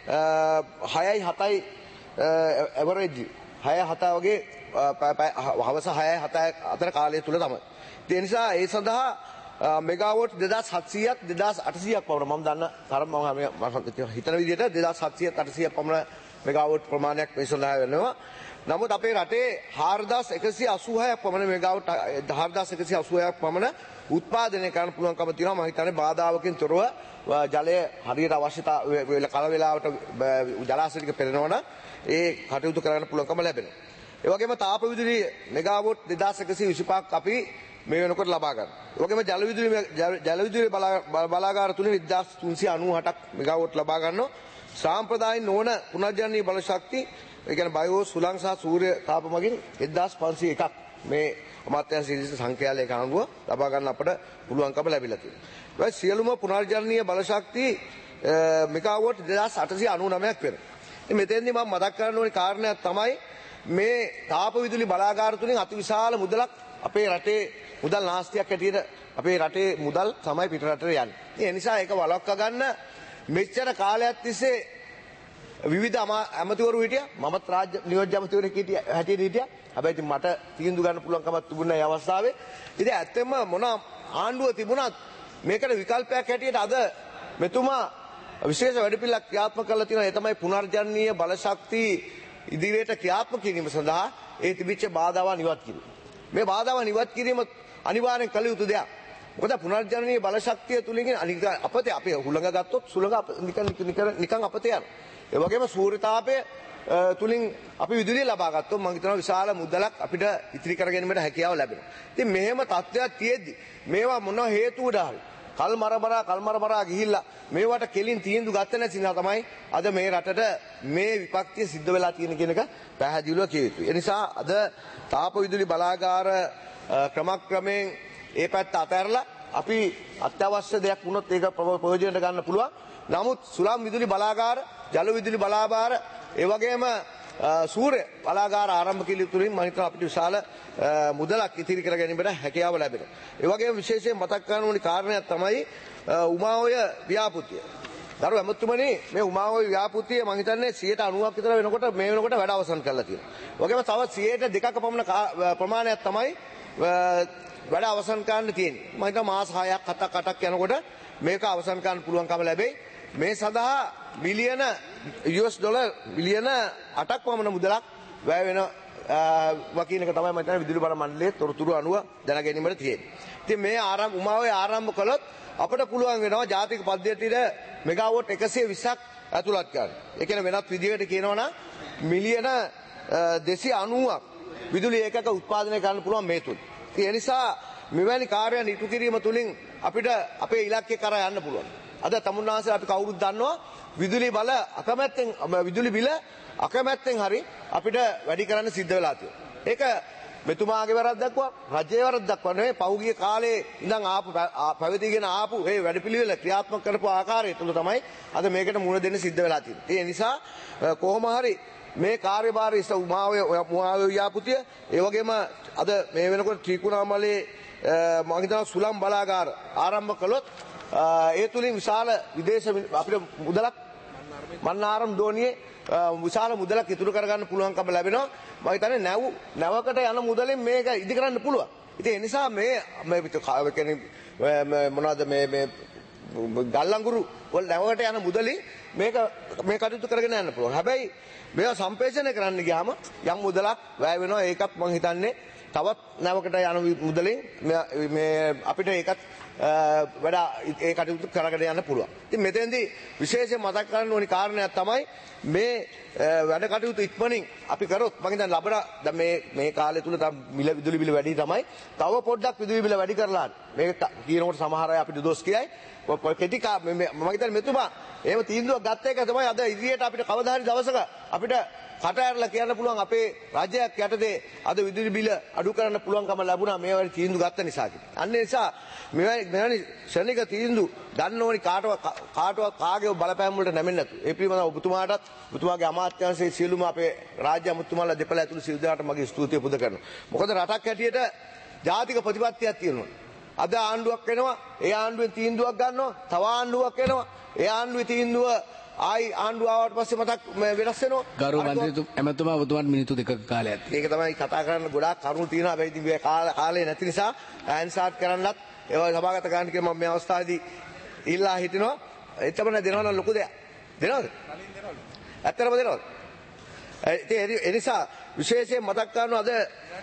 6යි 7යි ඇවරේජ් 6-7 වගේ හවස 6-7 අතර කාලය තුල තමයි. ඒ නිසා ඒ සඳහා මෙගාවොට් 2700ක් 2800ක් පමණ මම දන්න තරම මම හිතන විදිහට 2700ක් 800ක් පමණ මෙගාවොට් ප්‍රමාණයක් මේ සඳහා වෙනවා. නමුත් අපේ රටේ 4186ක් පමණ මෙගාවොට් 4186ක් පමණ උත්පාදනය කරන්න පුළුවන්කම තියෙනවා. මම හිතන්නේ බාධාවකින් තොරව ජලය හරියට අවශ්‍යතාවය කල වේලාවට ජලාශය ටික පෙරෙනවනම් ඒ කටයුතු කරන්න පුළුවන්කම ලැබෙනවා. ඒ වගේම තාප විදුලි මෙගාවොට් 2125ක් අපි මේ වෙනකොට ලබා ගන්න. ඒ වගේම ජල විදුලි බලාගාර තුලින් 1398ක් මෙගාවොට් ලබා ගන්නවා. සාම්ප්‍රදායික නොවන පුනර්ජනනීය බල ශක්තිය ඒ කියන්නේ බයෝ සුළං සහ සූර්ය තාප මගින් 1501ක් මේ අමාත්‍යාංශ ඉදිරියට සංඛ්‍යාලයක අනුව ලබා ගන්න අපට පුළුවන්කම ලැබිලා තියෙනවා. ඒ සියලුම පුනර්ජනනීය බල ශක්තිය මෙගාවොට් 2899ක් වෙනවා. මෙතෙන්දී මම මතක් කරන්න ඕනේ කාරණයක් තමයි මේ තාප විදුලි බලාගාර තුලින් අතිවිශාල මුදලක් අපේ රටේ මුදල් නාස්තියක් හැටියට අපේ රටේ මුදල් තමයි පිට රටට යන්නේ. ඒ නිසා ඒක වළක්වා ගන්න මෙච්චර කාලයක් තිස්සේ විවිධ ඇමතිවරු හිටියා. මමත් රාජ්‍ය නියෝජ්‍ය ඇමතිවරයෙක් හැටියට හිටියා. හැබැයි ඉතින් මට තීන්දුව ගන්න පුළුවන්කමක් තිබුණේ නැහැ අවස්ථාවේ. ඉතින් ඇත්තෙන්ම මොන ආණ්ඩුව තිබුණත් මේකට විකල්පයක් හැටියට අද මෙතුමා විශේෂ වැඩපිළිවෙලක් ක්‍රියාත්මක කරලා තියෙනවා. ඒ තමයි පුනර්ජනනීය බල ශක්තිය ඉදිරියට ක්‍රියාත්මක කිරීම සඳහා ඒ තිබිච්ච බාධාවන් ඉවත් කිරීම. මේ බාධාවන් ඉවත් කිරීම අනිවාර්යෙන් කළ යුතු දෙයක්. මොකද පුනර්ජනනීය බල ශක්තිය තුලින් අනික අපතේ අපි හුළඟ ගත්තොත් සුළඟ නිකන් අපතේ යනවා. ඒ වගේම සූර්ය තාපය තුලින් අපි විදුලිය ලබා ගත්තොත් මම හිතනවා විශාල මුදලක් අපිට ඉතිරි කර ගැනීමට හැකියාව ලැබෙනවා. ඉතින් මෙහෙම තත්ත්වයක් තියෙද්දි මේවා මොන හේතුවද හරි කල්මරබරා ගිහිල්ලා මේවට කෙලින් තීන්දුව ගත්තේ නැති නිසා තමයි අද මේ රටට මේ විපත්තිය සිද්ධ වෙලා තියෙන කියන එක පැහැදිලිව කිය යුතුයි. ඒ නිසා අද තාප විදුලි බලාගාර ක්‍රමක්‍රමයෙන් ඒ පැත්ත අතහැරලා අපි අත්‍යවශ්‍ය දෙයක් වුණොත් ඒක ප්‍රයෝජනයට ගන්න පුළුවන්. නමුත් සුළං විදුලි බලාගාර, ජල විදුලි බලාගාර, ඒ වගේම සූර්ය බලාගාර ආරම්භ කිරීම තුළින් මම හිතනවා අපිට විශාල මුදලක් ඉතිරි කර ගැනීමට හැකියාව ලැබෙනවා. ඒ වගේම විශේෂයෙන් මතක් කරන්න ඕනි කාරණයක් තමයි උමාඔය ව්‍යාපෘතිය. දරු ඇමතුමනි මේ උමාඔය ව්‍යාපෘතිය මම හිතන්නේ 90ක් විතර වෙනකොට මේ වෙනකොට වැඩ අවසන් කරලා තියෙනවා. ඒ වගේම තව 2%ක පමණ ප්‍රමාණයක් තමයි වැඩ අවසන් කරන්න තියෙන්නේ. මම හිතනවා මාස 6ක් 7ක් 8ක් යනකොට මේක අවසන් කරන්න පුළුවන්කම ලැබෙයි. මේ සඳහා මිලියන US ඩොලර් මිලියන 8ක් පමණ මුදලක් වැය වෙන වකින් එක තමයි මම හිතන්නේ විදුලි බල මණ්ඩලයේ තොරතුරු අනුව දැන ගැනීමට තියෙන්නේ. ඉතින් මේ උමාඔය ආරම්භ කළොත් අපිට පුළුවන් වෙනවා ජාතික පද්ධතියට මෙගාවොට් 120ක් ඇතුළත් කරන්න. ඒ කියන්නේ වෙනත් විදිහකට කියනවා නම් මිලියන 290ක් විදුලි ඒකක උත්පාදනය කරන්න පුළුවන් මේ තුල. ඒ නිසා මෙවැනි කාර්යයන් ඉටු කිරීම තුළින් අපිට අපේ ඉලක්කය කරා යන්න පුළුවන්. අද තමුන්නාන්සේ අපි කවුරුත් දන්නවා විදුලි බිල අකමැත්තෙන් හරි අපිට වැඩි කරන්න සිද්ධ වෙලා තියෙනවා. ඒක මෙතුමාගේ වැරද්දක්වත් රජයේ වැරද්දක්වත් නෙවෙයි. පහුගිය කාලේ ඉඳන් පැවතීගෙන ආපු මේ වැඩපිළිවෙල ක්‍රියාත්මක කරපු ආකාරය තුළ තමයි අද මේකට මුහුණ දෙන්න සිද්ධ වෙලා තියෙන්නේ. ඒ නිසා කොහොම හරි මේ කාර්යභාරය උමාඔය ව්‍යාපෘතිය ඒ වගේම අද මේ වෙනකොට ත්‍රිකුණාමලේ මම හිතනවා සුළං බලාගාර ආරම්භ කළොත් ඒ තුලින් විශාල විදේශ අපිට මුදලක් මන්නාරම් දෝනියේ විශාල මුදලක් ඉතුරු කරගන්න පුළුවන්කම ලැබෙනවා. මම හිතන්නේ නැවකට යන මුදලෙන් මේක ඉදි කරන්න පුළුවන්. ඉතින් ඒ නිසා මේ මොනවද මේ ගල්ලංගුරු වල නැවකට යන මුදලින් මේ කටයුතු කරගෙන යන්න පුළුවන්. හැබැයි මේවා සම්පේෂණය කරන්න ගියාම යම් මුදලක් වැය වෙනවා. ඒකත් මම හිතන්නේ තවත් නැවකට යන මුදලින් මේ අපිට ඒකත් වැඩ ඒ කටයුතු කරගෙන යන්න පුළුවන්. ඉතින් මෙතෙන්දී විශේෂයෙන් මතක් කරන්න ඕනි කාරණයක් තමයි මේ වැඩ කටයුතු ඉක්මනින් අපි කරොත් මම හිතන්නේ ලබන මේ කාලය තුල විදුලි බිල වැඩි තමයි. තව පොඩ්ඩක් විදුලි බිල වැඩි කරලා මේක කියනකොට සමහර අය අපිට දොස් කියයි. කෙටි මම හිතන්නේ මෙතුමා එහෙම තීන්දුවක් ගත්ත එක තමයි අද ඉදිරියට අපිට කවදා හරි දවසක අපිට කට ඇරලා කියන්න පුළුවන් අපේ රාජ්‍යයක් යටතේ අද විදුලි බිල අඩු කරන්න පුළුවන්කම ලැබුණා මේ වගේ තීන්දුව ගත්ත නිසා කියලා. අන්න ඒ නිසා මෙවැනි ශනික තීන්දුව ගන්න ඕනි කාටවත් කාගේ බලපෑම් වලට නැමෙන්නේ නැතු. ඒ පිළිබඳව ඔබතුමාටත් ඔබතුමාගේ අමාත්‍යාංශයේ සියලුම අපේ රාජ්‍ය අමුතුමාලා දෙපළ ඇතුළු සියලු දෙනාට මගේ ස්තුතිය පුද කරනවා. මොකද රටක් හැටියට ජාතික ප්‍රතිපත්තියක් තියෙනවා. අද ආණ්ඩුවක් වෙනවා, ඒ ආණ්ඩුවෙන් තීන්දුවක් ගන්නවා, තව ආණ්ඩුවක් එනවා, ඒ ආණ්ඩුවේ තීන්දුව ආයි ආණ්ඩුව ආවට පස්සේ මතක් වෙනස් වෙනවා. ගරු මන්ත්‍රීතුමා එමෙතුමා ඔබතුමාට මිනිත්තු 2ක කාලයක් තියෙනවා. ඒක තමයි කතා කරන්න ගොඩාක් කරුණු තියෙනවා. හැබැයි ඉතින් මේ කාලේ නැති නිසා ආන්සර්ට් කරන්නත් ඒවා සභාගත කරන්න කියලා මම මේ අවස්ථාවේදී ඉල්ලා හිටිනවා. එතකොට දෙනවා නම් ලොකු දෙයක්. දෙනවද? ඇත්තටම දෙනවද? එනිසා විශේෂයෙන් මතක් කරනවා අද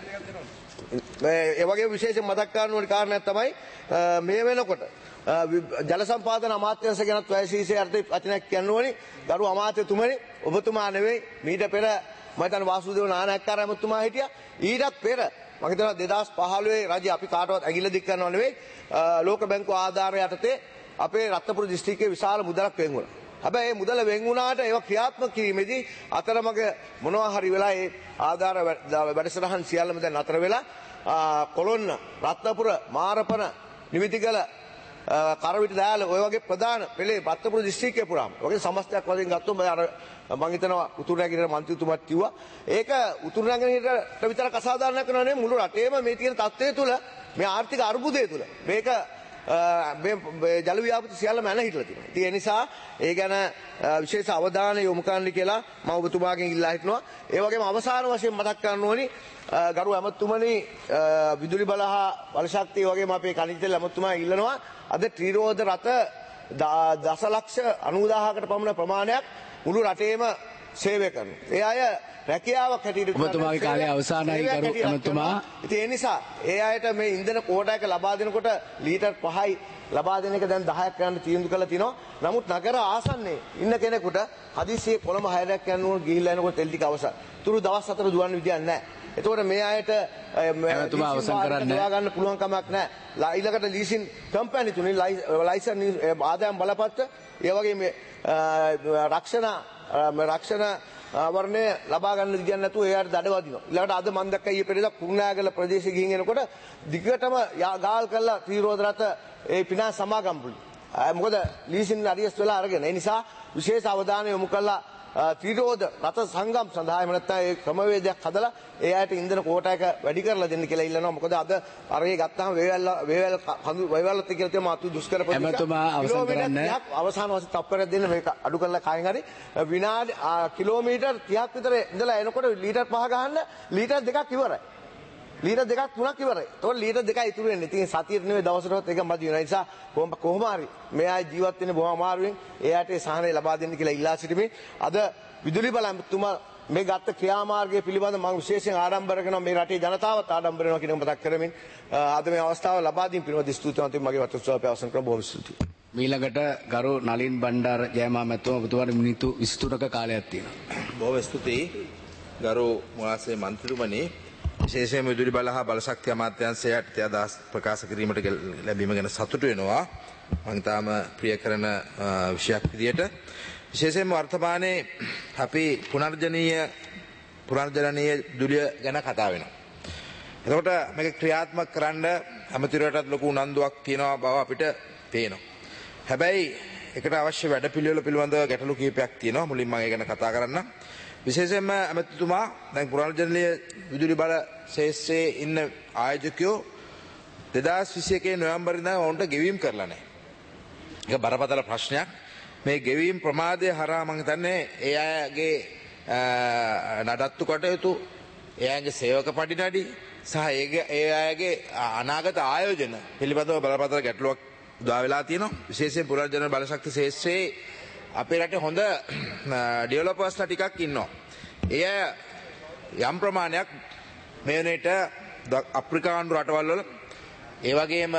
ඒ වගේ විශේෂයෙන් මතක් කරන ඕනි කාරණයක් තමයි මේ වෙනකොට ජල සම්පාදන අමාත්‍යාංශ ගැනත් වැයසීසේ අර්ථ වචනයක් කියන්න ඕනි. ගරු අමාත්‍යතුමනි ඔබතුමා නෙවෙයි මීට පෙර මම හිතන්නේ වාසුදේව නානායක්කාර ඇමතුමා හිටියා. ඊටත් පෙර මම හිතනවා 2015 රජය අපි කාටවත් ඇගිල්ල දික් කරනව නෙවෙයි ලෝක බැංකුව ආධාර යටතේ අපේ රත්නපුර දිස්ත්‍රික්කයේ විශාල මුදලක් වෙන් වුණා. හැබැයි මේ මුදල වෙන් වුණාට ඒක ක්‍රියාත්මක කිරීමේදී අතරමඟ මොනවා හරි වෙලා ඒ ආධාර වැඩසටහන් සියල්ලම දැන් අතර වෙලා කොළොන්න රත්නපුර මාරපන නිවිතිගල කරවිට දෑල ඔය වගේ ප්‍රධාන පෙළේ රත්නපුර දිස්ත්‍රික්කේ පුරාම වගේ සමස්තයක් වශයෙන් ගත්තොත් මම හිතනවා උතුරු නැගෙනහිර මන්ත්‍රීතුමාත් කිව්වා ඒක උතුරු නැගෙනහිරට විතරක් අසාධාරණයක් කරනවා නෙමෙයි මුළු රටේම මේ තියෙන තත්ත්වය තුළ මේ ආර්ථික අර්බුදය තුළ මේක ජල ව්‍යාපෘති සියල්ලම ඇන හිටලා තියෙනවා. ඉතින් ඒ නිසා ඒ ගැන විශේෂ අවධානය යොමු කරන්න කියලා මම ඔබතුමාගෙන් ඉල්ලා හිටනවා. ඒ වගේම අවසාන වශයෙන් මතක් කරන්න ඕනි ගරු ඇමතුමනි විදුලි බල හා බල ශක්තිය වගේම අපේ කනිජ තෙල් ඇමතුමා ඉල්ලනවා අද ත්‍රිරෝධ රථ දසලක්ෂ 90000කට පමණ ප්‍රමාණයක් මුළු රටේම සේවය කරනවා. ඒ අය රැකියාවක් හැටියට ඔබතුමාගේ කාලය අවසానයි කරු එමතුමා. ඉතින් ඒ නිසා ඒ අයට මේ ඉන්ධන කෝටායක ලබා දෙනකොට ලීටර් 5යි ලබා දෙන එක දැන් 10ක් යන තීන්දුව කරලා තිනවා. නමුත් නගර ආසන්නයේ ඉන්න කෙනෙකුට හදිස්සියේ කොළඹ 6ක් යන උන ගිහිල්ලා එනකොට තෙල් ටික අවසන්. තුරු දවස් 4 දුවන්න විදියක් නැහැ. එතකොට මේ අයට එමතුමා අවසන් කරන්න ගන්න පුළුවන් කමක් නැහැ. ඊළඟට ලීසින් කම්පැනි තුනේ ලයිසන් ආදායම් බලපත්‍ර ඒ වගේ මේ රක්ෂණ වර්ණය ලබා ගන්න විදියක් නැතුව එයාට දඩවදිනවා. ඊළඟට අද මම දැක්කා ඊයේ පෙරේදා කුරුණෑගල ප්‍රදේශයේ ගිහින් එනකොට දිගටම ගාල් කරලා ත්‍රිරෝධ රථ ඒ පිනා සමාගම් පුළි. මොකද ලීසින් අරියස් වෙලා අරගෙන. ඒ නිසා විශේෂ අවධානය යොමු කළා ත්‍රිරෝධ රථ සංගම් සඳහා එහෙම නැත්නම් ඒ ක්‍රමවේදයක් හදලා ඒ අයට ඉන්ධන කෝටායක වැඩි කරලා දෙන්න කියලා ඉල්ලනවා. මොකද අද අරගේ ගත්තාම වේවැල්ලත් කියලා තියෙන මාතු දුෂ්කර ප්‍රදේශ. එමතුමා අවසන් කරන්න. අවසාන වශයෙන් තප්පරයක් දෙන්න මේක අඩු කරලා කයින් හරි විනාඩි කිලෝමීටර් 30ක් විතර ඉඳලා එනකොට ලීටර් 5 ගහන්න ලීටර් 2ක් ඉවරයි. ලීටර් 2ක් 3ක් ඉවරයි. ඒතකොට ලීටර් 2යි ඉතුරු වෙන්නේ. ඉතින් සතියට නෙවෙයි දවසටවත් ඒක මදි වෙනවා. ඒ නිසා කොහොම හරි මේ අය ජීවත් වෙන්නේ බොහොම අමාරුවෙන්. එයාට ඒ සහනය ලබා දෙන්න කියලා ඉල්ලා සිටිමින් අද විදුලි බල ඇමතුමා මේ ගත්ත ක්‍රියාමාර්ගය පිළිබඳව මම විශේෂයෙන් ආඩම්බර කරනවා. මේ රටේ ජනතාවත් ආඩම්බර වෙනවා කියන මතක් කරමින් අද මේ අවස්ථාව ලබා දීම පිළිබඳව ස්තුතිවන්ත මගේ වතුස්වාපය අවසන් කරන බොහොම ස්තුතියි. මීළඟට ගරු නලින් බණ්ඩාර ජයමාම මැතිතුමා ඔබතුමාට මිනිත්තු 23ක කාලයක් තියෙනවා. බොහොම ස්තුතියි ගරු මුවාසේ මන්ත්‍රීතුමනි. විශේෂයෙන්ම විදුලි බල හා බල ශක්තිය අමාත්‍යාංශයට අදහස් ප්‍රකාශ කිරීමට ලැබීම ගැන සතුටු වෙනවා. මම තාම ප්‍රිය කරන විෂයක් විදියට විශේෂයෙන්ම වර්තමානයේ අපි පුනර්ජනනීය විදුලිය ගැන කතා වෙනවා. එතකොට මේක ක්‍රියාත්මක කරන්න අමාත්‍යවරයාටත් ලොකු උනන්දුවක් තියෙනවා බව අපිට පේනවා. හැබැයි ඒකට අවශ්‍ය වැඩපිළිවෙල පිළිබඳව ගැටලු කිහිපයක් තියෙනවා. මුලින්ම මම ඒ ගැන කතා කරන්න. විශේෂයෙන්ම අමාත්‍යතුමා දැන් පුනර්ජනනීය විදුලි බල ශේෂ්ත්‍රයේ ඉන්න ආයෝජකයෝ 2021 නොවැම්බර් ඉඳන් ඔවුන්ට ගෙවීම් කරලා නැහැ. ඒක බරපතල ප්‍රශ්නයක්. මේ ගෙවීම් ප්‍රමාදය හරහා මම හිතන්නේ ඒ අයගේ නඩත්තු කටයුතු, ඒ අයගේ සේවක පඩිනඩි සහ ඒ අයගේ අනාගත ආයෝජන පිළිබඳව බරපතල ගැටලුවක් උදා වෙලා තියෙනවා. විශේෂයෙන් පුනර්ජනන බල ශක්ති ශේෂ්ත්‍රයේ අපේ රටේ හොඳ ඩෙවලොපර්ස්ලා ටිකක් ඉන්නවා. ඒ යම් ප්‍රමාණයක් මේ වෙනේට අප්‍රිකානු රටවල් වල ඒ වගේම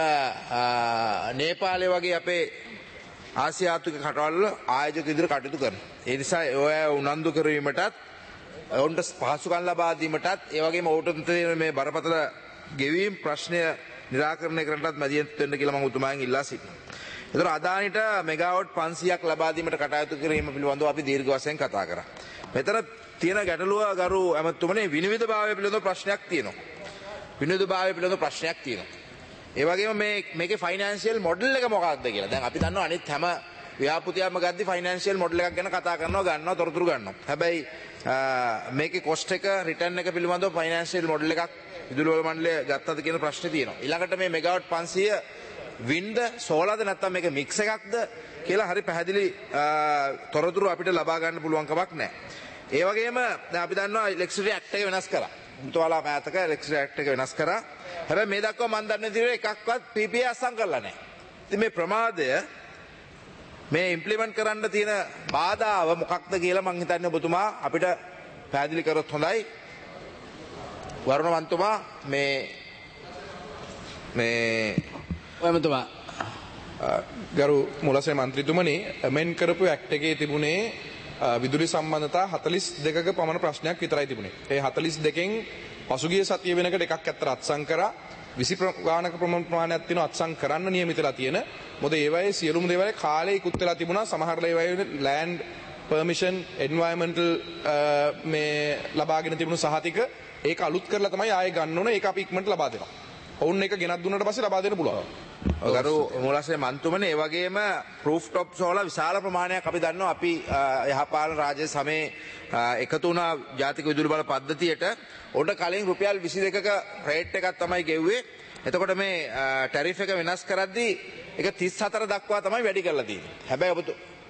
නේපාලය වගේ අපේ ආසියාතික රටවල් වල ආයෝජක විදිහට කටයුතු කරනවා. ඒ නිසා ඔය උනන්දු කිරීමටත් ඔවුන්ට පහසුකම් ලබා දීමටත් ඒ වගේම ඔවුන්ට තියෙන මේ බරපතල ගෙවීම් ප්‍රශ්නය निराकරණය කරන්නටත් මැදිහත් වෙන්න කියලා මම උතුමාගෙන් ඉල්ලා සිටිනවා. ඒතර අදානිට මෙගාවොට් 500ක් ලබා දීමට කටයුතු කිරීම පිළිබඳව අපි දීර්ඝ වශයෙන් කතා කරා. මෙතන තියෙන ගැටලුව ගරු ඇමතුමනි විනිවිදභාවය පිළිබඳව ප්‍රශ්නයක් තියෙනවා. විනිවිදභාවය පිළිබඳව ප්‍රශ්නයක් තියෙනවා. ඒ වගේම මේකේ ෆයිනෑන්ෂියල් මොඩල් එක මොකක්ද කියලා. දැන් අපි දන්නවා අනිත් හැම ව්‍යාපෘතියක්ම ගද්දි ෆයිනෑන්ෂියල් මොඩල් එකක් ගැන කතා කරනවා, ගන්නවා, තොරතුරු ගන්නවා. හැබැයි මේකේ කොස්ට් එක, රිටර්න් එක පිළිබඳව ෆයිනෑන්ෂියල් මොඩල් එකක් විදුලි බල මණ්ඩලය ගත්තද කියන ප්‍රශ්නේ තියෙනවා. ඊළඟට මේ මෙගාවොට් 500 වින්ද සෝලාද නැත්නම් මේක මික්ස් එකක්ද කියලා හරි පැහැදිලි තොරතුරු අපිට ලබා ගන්න පුළුවන් කමක් නැහැ. ඒ වගේම දැන් අපි දන්නවා ඉලෙක්ට්‍රිසිටි ඇක්ට් එක වෙනස් කරා. මුතුවාලා මෑතක ඉලෙක්ට්‍රිසිටි ඇක්ට් එක වෙනස් කරා. හැබැයි මේ දක්වා මම දන්න විදිහට එකක්වත් PPA අස්සම් කරලා නැහැ. ඉතින් මේ ප්‍රමාදය මේ ඉම්ප්ලිමන්ට් කරන්න තියෙන බාධාව මොකක්ද කියලා මම හිතන්නේ ඔබතුමා අපිට පැහැදිලි කරොත් හොඳයි. වරුණවන්තුමා මේ ඔයමතුමා ගරු මුලසේ මන්ත්‍රීතුමනි මෙන් කරපු ඇක්ට් එකේ තිබුණේ විදුලි සම්බන්ධතා 42ක පමණ ප්‍රශ්නයක් විතරයි තිබුණේ. ඒ 42කින් පසුගිය සතිය වෙනකට එකක් ඇත්තට අත්සන් කරා 20 ගානක ප්‍රමාණයක් තියෙනවා අත්සන් කරන්න නියමිතලා තියෙන. මොකද ඒවයේ සියලුම දේවල් කාලේ ඉක්ුත් වෙලා තිබුණා. සමහර ඒවයේ ලෑන්ඩ් පර්මිෂන් එන්වයරන්මන්ටල් මේ ලබාගෙන තිබුණු සහතික ඒක අලුත් කරලා තමයි ආයෙ ගන්න ඕන. ඒක අපි ඉක්මනට ලබා දෙනවා. ඔවුන් එක ගෙනත් දුන්නාට පස්සේ ලබා දෙන්න පුළුවන්. ගරු මුලසේ මන්තුමනි ඒ වගේම ප්‍රූෆ් টොප්ස් වල විශාල ප්‍රමාණයක් අපි දන්නවා අපි යහපාලන රාජ්‍ය සමයේ එකතු වුණා ජාතික විදුලි බල පද්ධතියට උඩ කලින් රුපියල් 22ක රේට් එකක් තමයි ගෙව්වේ. එතකොට මේ ටැරිෆ් එක වෙනස් කරද්දී ඒක 34 දක්වා තමයි වැඩි කරලා තියෙන්නේ. හැබැයි ඔබ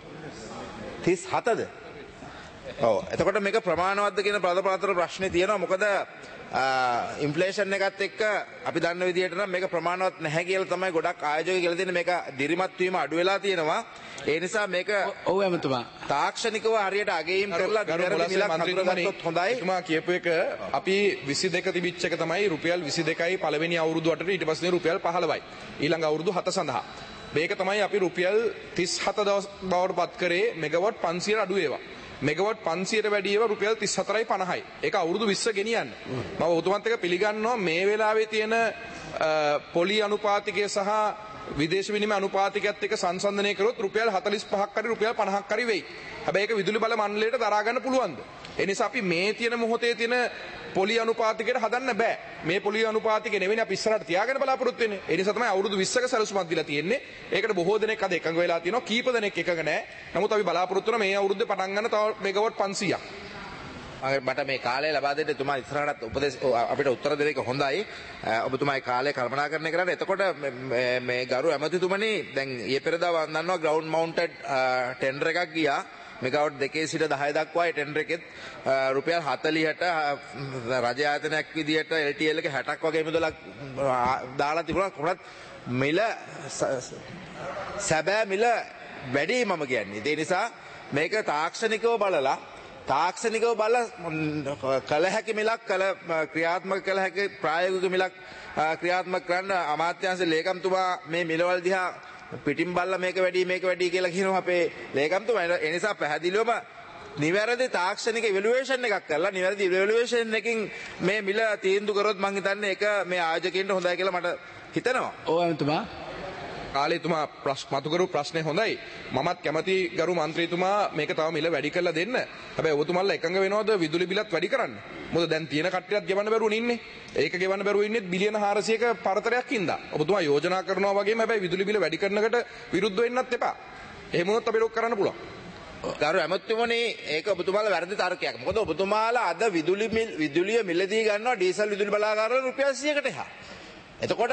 37ද? ඔව්. එතකොට මේක ප්‍රමාණවත්ද කියන ප්‍රදපරතර ප්‍රශ්නේ තියෙනවා. මොකද ඉන්ෆ්ලේෂන් එකත් එක්ක අපි දන්න විදිහට නම් මේක ප්‍රමාණවත් නැහැ කියලා තමයි ගොඩක් ආයෝජකයෝ කියලා තියෙන්නේ. මේක දිරිමත් වීම අඩු වෙලා තියෙනවා. ඒ නිසා මේක ඔව් එමතුමා තාක්ෂණිකව හරියට අගයීම් කරලා නිවැරදි මිලක් හඳුනාගත්තොත් හොඳයි. එතුමා කියපු එක අපි 22 තිබිච්ච එක තමයි රුපියල් 22යි පළවෙනි අවුරුදු 8ට ඊට පස්සේ රුපියල් 15යි. ඊළඟ අවුරුදු 7 සඳහා. මේක තමයි අපි රුපියල් 37 දවස් බවට පත් කරේ මෙගාවට් 500 අඩු ඒවා. මෙගාවට් 500ට වැඩි ඒවා රුපියල් 34යි 50යි. ඒක අවුරුදු 20 ගෙනියන්න. මම ඔතුමන්ත් එක පිළිගන්නවා මේ වෙලාවේ තියෙන පොලි අනුපාතිකය සහ විදේශ විනිමය අනුපාතිකයත් එක්ක සංසන්දනය කරොත් රුපියල් 45ක් හරි රුපියල් 50ක් හරි වෙයි. හැබැයි ඒක විදුලි බල මණ්ඩලයට දරා ගන්න පුළුවන්ද? ඒ නිසා අපි මේ තියෙන මොහොතේ තියෙන පොලි අනුපාතිකයට හදන්න බෑ. මේ පොලි අනුපාතිකේ නෙවෙයි අපි ඉස්සරහට තියාගෙන බලාපොරොත්තු වෙන්නේ. ඒ නිසා තමයි අවුරුදු 20ක සැලසුමක් දීලා තියෙන්නේ. ඒකට බොහෝ දෙනෙක් අද එකඟ වෙලා තියෙනවා. කීප දෙනෙක් එකඟ නැහැ. නමුත් අපි බලාපොරොත්තු වෙන මේ අවුරුද්දේ පටන් ගන්න තව මෙගාවට් 500ක්. මට මේ කාලය ලබා දෙන්න එතුමා ඉස්සරහට උපදෙස් අපිට උත්තර දෙන එක හොඳයි. ඔබතුමා මේ කාලය කල්පනාකරණය කරන්න. එතකොට මේ ගරු ඇමතිතුමනි දැන් ඊයේ පෙරදා වන්දනවා ග්‍රවුන්ඩ් මවුන්ටඩ් ටෙන්ඩර් එකක් ගියා. මෙගාවට් 2 සිට 10 දක්වා ඒ ටෙන්ඩර් එකෙත් රුපියල් 40ට රජ ආයතනයක් විදියට LTL එක 60ක් වගේ මුදලක් දාලා තිබුණා. කොහොමද මිල සැබෑ මිල වැඩි මම කියන්නේ. ඒ නිසා මේක තාක්ෂණිකව බලලා කළ හැකි මිලක් ක්‍රියාත්මක කළ හැකි ප්‍රායෝගික මිලක් ක්‍රියාත්මක කරන්න අමාත්‍යාංශ ලේකම්තුමා මේ මිලවල් දිහා පිටින් බල්ලා මේක වැඩි කියලා කියනවා අපේ ලේකම්තුමා. ඒ නිසා පැහැදිලිවම නිවැරදි තාක්ෂණික ඉවැලුවේෂන් එකක් කරලා නිවැරදි ඉවැලුවේෂන් එකකින් මේ මිල තීන්දුව කරොත් මම හිතන්නේ ඒක මේ ආයෝජකයින්ට හොඳයි කියලා මට හිතෙනවා. ඔව් එමතුමා කාලේතුමා මතු කරු ප්‍රශ්නේ හොඳයි. මමත් කැමති ගරු මන්ත්‍රීතුමා මේක තව මිල වැඩි කරලා දෙන්න. හැබැයි ඔබතුමාලා එකඟ වෙනවද විදුලි බිලත් වැඩි කරන්න? මොකද දැන් තියෙන කට්ටියත් ගෙවන්න බැරුව ඉන්නේ. ඒක ගෙවන්න බැරුව ඉන්නේ බිලියන 400ක පරතරයක් ඉඳලා. ඔබතුමා යෝජනා කරනවා වගේම හැබැයි විදුලි බිල වැඩි කරනකට විරුද්ධ වෙන්නත් එපා. එහෙම වුණොත් අපිට ඔක් කරන්න පුළුවන්. ගරු ඇමතිතුමනි ඒක ඔබතුමාලා වැරදි තර්කයක්. මොකද ඔබතුමාලා අද විදුලිය මිලදී ගන්නවා ඩීසල් විදුලි බලාගාරවල රුපියල් 100කට එහා. එතකොට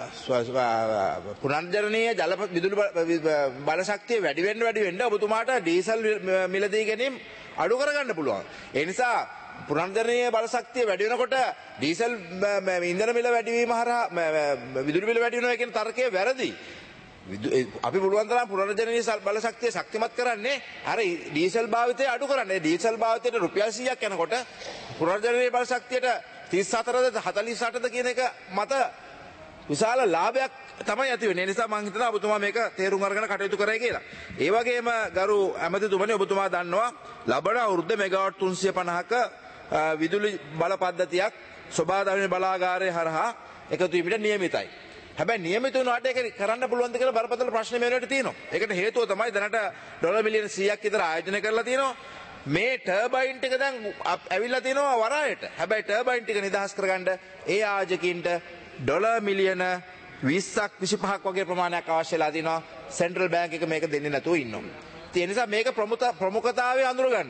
පුනර්ජනනීය ජල විදුලි බල ශක්තිය වැඩි වෙන්න ඔබතුමාට ඩීසල් මිලදී ගැනීම අඩු කරගන්න පුළුවන්. ඒ නිසා පුනර්ජනනීය බල ශක්තිය වැඩි වෙනකොට ඩීසල් ඉන්ධන මිල වැඩි වීම හරහා විදුලි මිල වැඩි වෙනවා කියන තර්කය වැරදි. අපි පුළුවන් තරම් පුනර්ජනනීය බල ශක්තිය ශක්තිමත් කරන්නේ අර ඩීසල් භාවිතය අඩු කරන්න. ඒ ඩීසල් භාවිතයට රුපියල් 100ක් යනකොට පුනර්ජනනීය බල ශක්තියට 34ද 48ද කියන එක මත විශාල ලාභයක් තමයි ඇති වෙන්නේ. ඒ නිසා මම හිතනවා ඔබතුමා මේක තේරුම් අරගෙන කටයුතු කරයි කියලා. ඒ වගේම ගරු ඇමතිතුමනි ඔබතුමා දන්නවා ලබන අවුරුද්දේ මෙගාවට් 350ක විදුලි බල පද්ධතියක් ස්වභාවික බලාගාරය හරහා එකතු වීමට නියමිතයි. හැබැයි නියමිත වුණාට ඒක කරන්න පුළුවන්ද කියලා බරපතල ප්‍රශ්න මේ වෙනකොට තියෙනවා. ඒකට හේතුව තමයි දැනට ඩොලර් මිලියන 100ක් විතර ආයෝජනය කරලා තියෙනවා. මේ ටර්බයින් ටික දැන් ඇවිල්ලා තියෙනවා වරායට. හැබැයි ටර්බයින් ටික නිදහස් කරගන්න ඒ ආයෝජකින්ට ඩොලර් මිලියන 20ක් 25ක් වගේ ප්‍රමාණයක් අවශ්‍යලා තිනවා. සෙන්ට්‍රල් බැංක් එක මේක දෙන්නේ නැතුව ඉන්නවා. ඒ නිසා මේක ප්‍රමුඛතාවයේ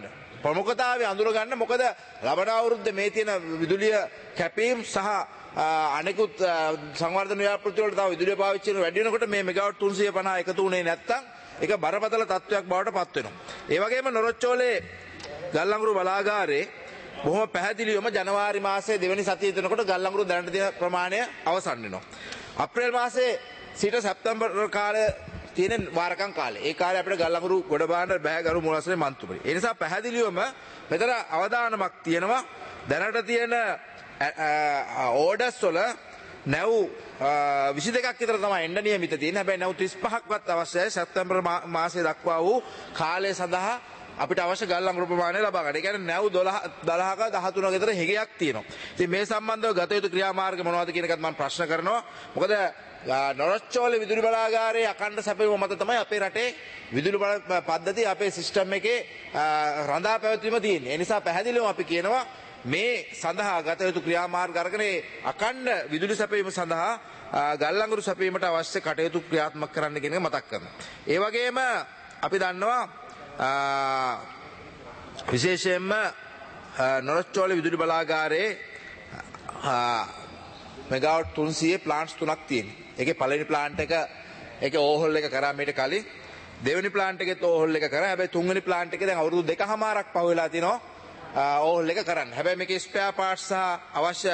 අඳුරගන්න මොකද ලබන අවුරුද්දේ මේ තියෙන විදුලිය කැපීම් සහ අනෙකුත් සංවර්ධන ව්‍යාපෘති වලට තව විදුලිය පාවිච්චි කරන වැඩි වෙනකොට මේ මෙගාවට් 350 එකතු වුණේ නැත්තම් ඒක බරපතල තත්ත්වයක් බවට පත් වෙනවා. ඒ වගේම නොරොච්චෝලේ ගල්ලංගුරු බලාගාරේ බොහොම පැහැදිලිවම ජනවාරි මාසයේ දෙවැනි සතිය දෙනකොට ගල්ලංගුරු දැනට තියෙන ප්‍රමාණය අවසන් වෙනවා. අප්‍රේල් මාසයේ සිට සැප්තැම්බර් කාලය තියෙන වාරකම් කාලේ. ඒ කාලේ අපිට ගල්ලඟුරු ගොඩ බාන්න බෑ ගරු මුලස්සේ මන්තුමනි. ඒ නිසා පැහැදිලිවම මෙතන අවධානමක් තියෙනවා දැනට තියෙන ඕඩර්ස් වල නැව් 22ක් විතර තමයි එන්න නියමිත තියෙන්නේ. හැබැයි නැව් 35ක්වත් අවශ්‍යයි සැප්තැම්බර් මාසයේ දක්වා වූ කාලය සඳහා අපිට අවශ්‍ය ගල් අඟුරු ප්‍රමාණය ලබා ගන්න. ඒ කියන්නේ නැව් 12ක 13ක විතර හිගයක් තියෙනවා. ඉතින් මේ සම්බන්ධව ගත යුතු ක්‍රියාමාර්ග මොනවද කියන එකත් මම ප්‍රශ්න කරනවා. මොකද නොරොච්චෝල විදුලි බලාගාරයේ අඛණ්ඩ සැපයීම මත තමයි අපේ රටේ විදුලි බල පද්ධතිය අපේ සිස්ටම් එකේ රඳා පැවතීම තියෙන්නේ. ඒ නිසා පැහැදිලිවම අපි කියනවා මේ සඳහා ගත යුතු ක්‍රියාමාර්ග අරගෙන අඛණ්ඩ විදුලි සැපයීම සඳහා ගල් අඟුරු සැපයීමට අවශ්‍ය කටයුතු ක්‍රියාත්මක කරන්න කියන එක මතක් කරනවා. ඒ වගේම අපි දන්නවා විශේෂයෙන්ම නොරොච්චෝල විදුලි බලාගාරයේ මෙගාවට් 300 ප්ලාන්ට්ස් 3ක් තියෙනවා. ඒකේ පළවෙනි ප්ලාන්ට් එක ඒකේ ඕහොල් එක කරා මීට කලින් දෙවෙනි ප්ලාන්ට් එකේත් ඕහොල් එක කරා. හැබැයි තුන්වෙනි ප්ලාන්ට් එකේ දැන් අවුරුදු 2කමාරක් පහු වෙලා තිනවා ඕහොල් එක කරන්න. හැබැයි මේකේ ස්පෙයා පාර්ට්ස් සහ අවශ්‍ය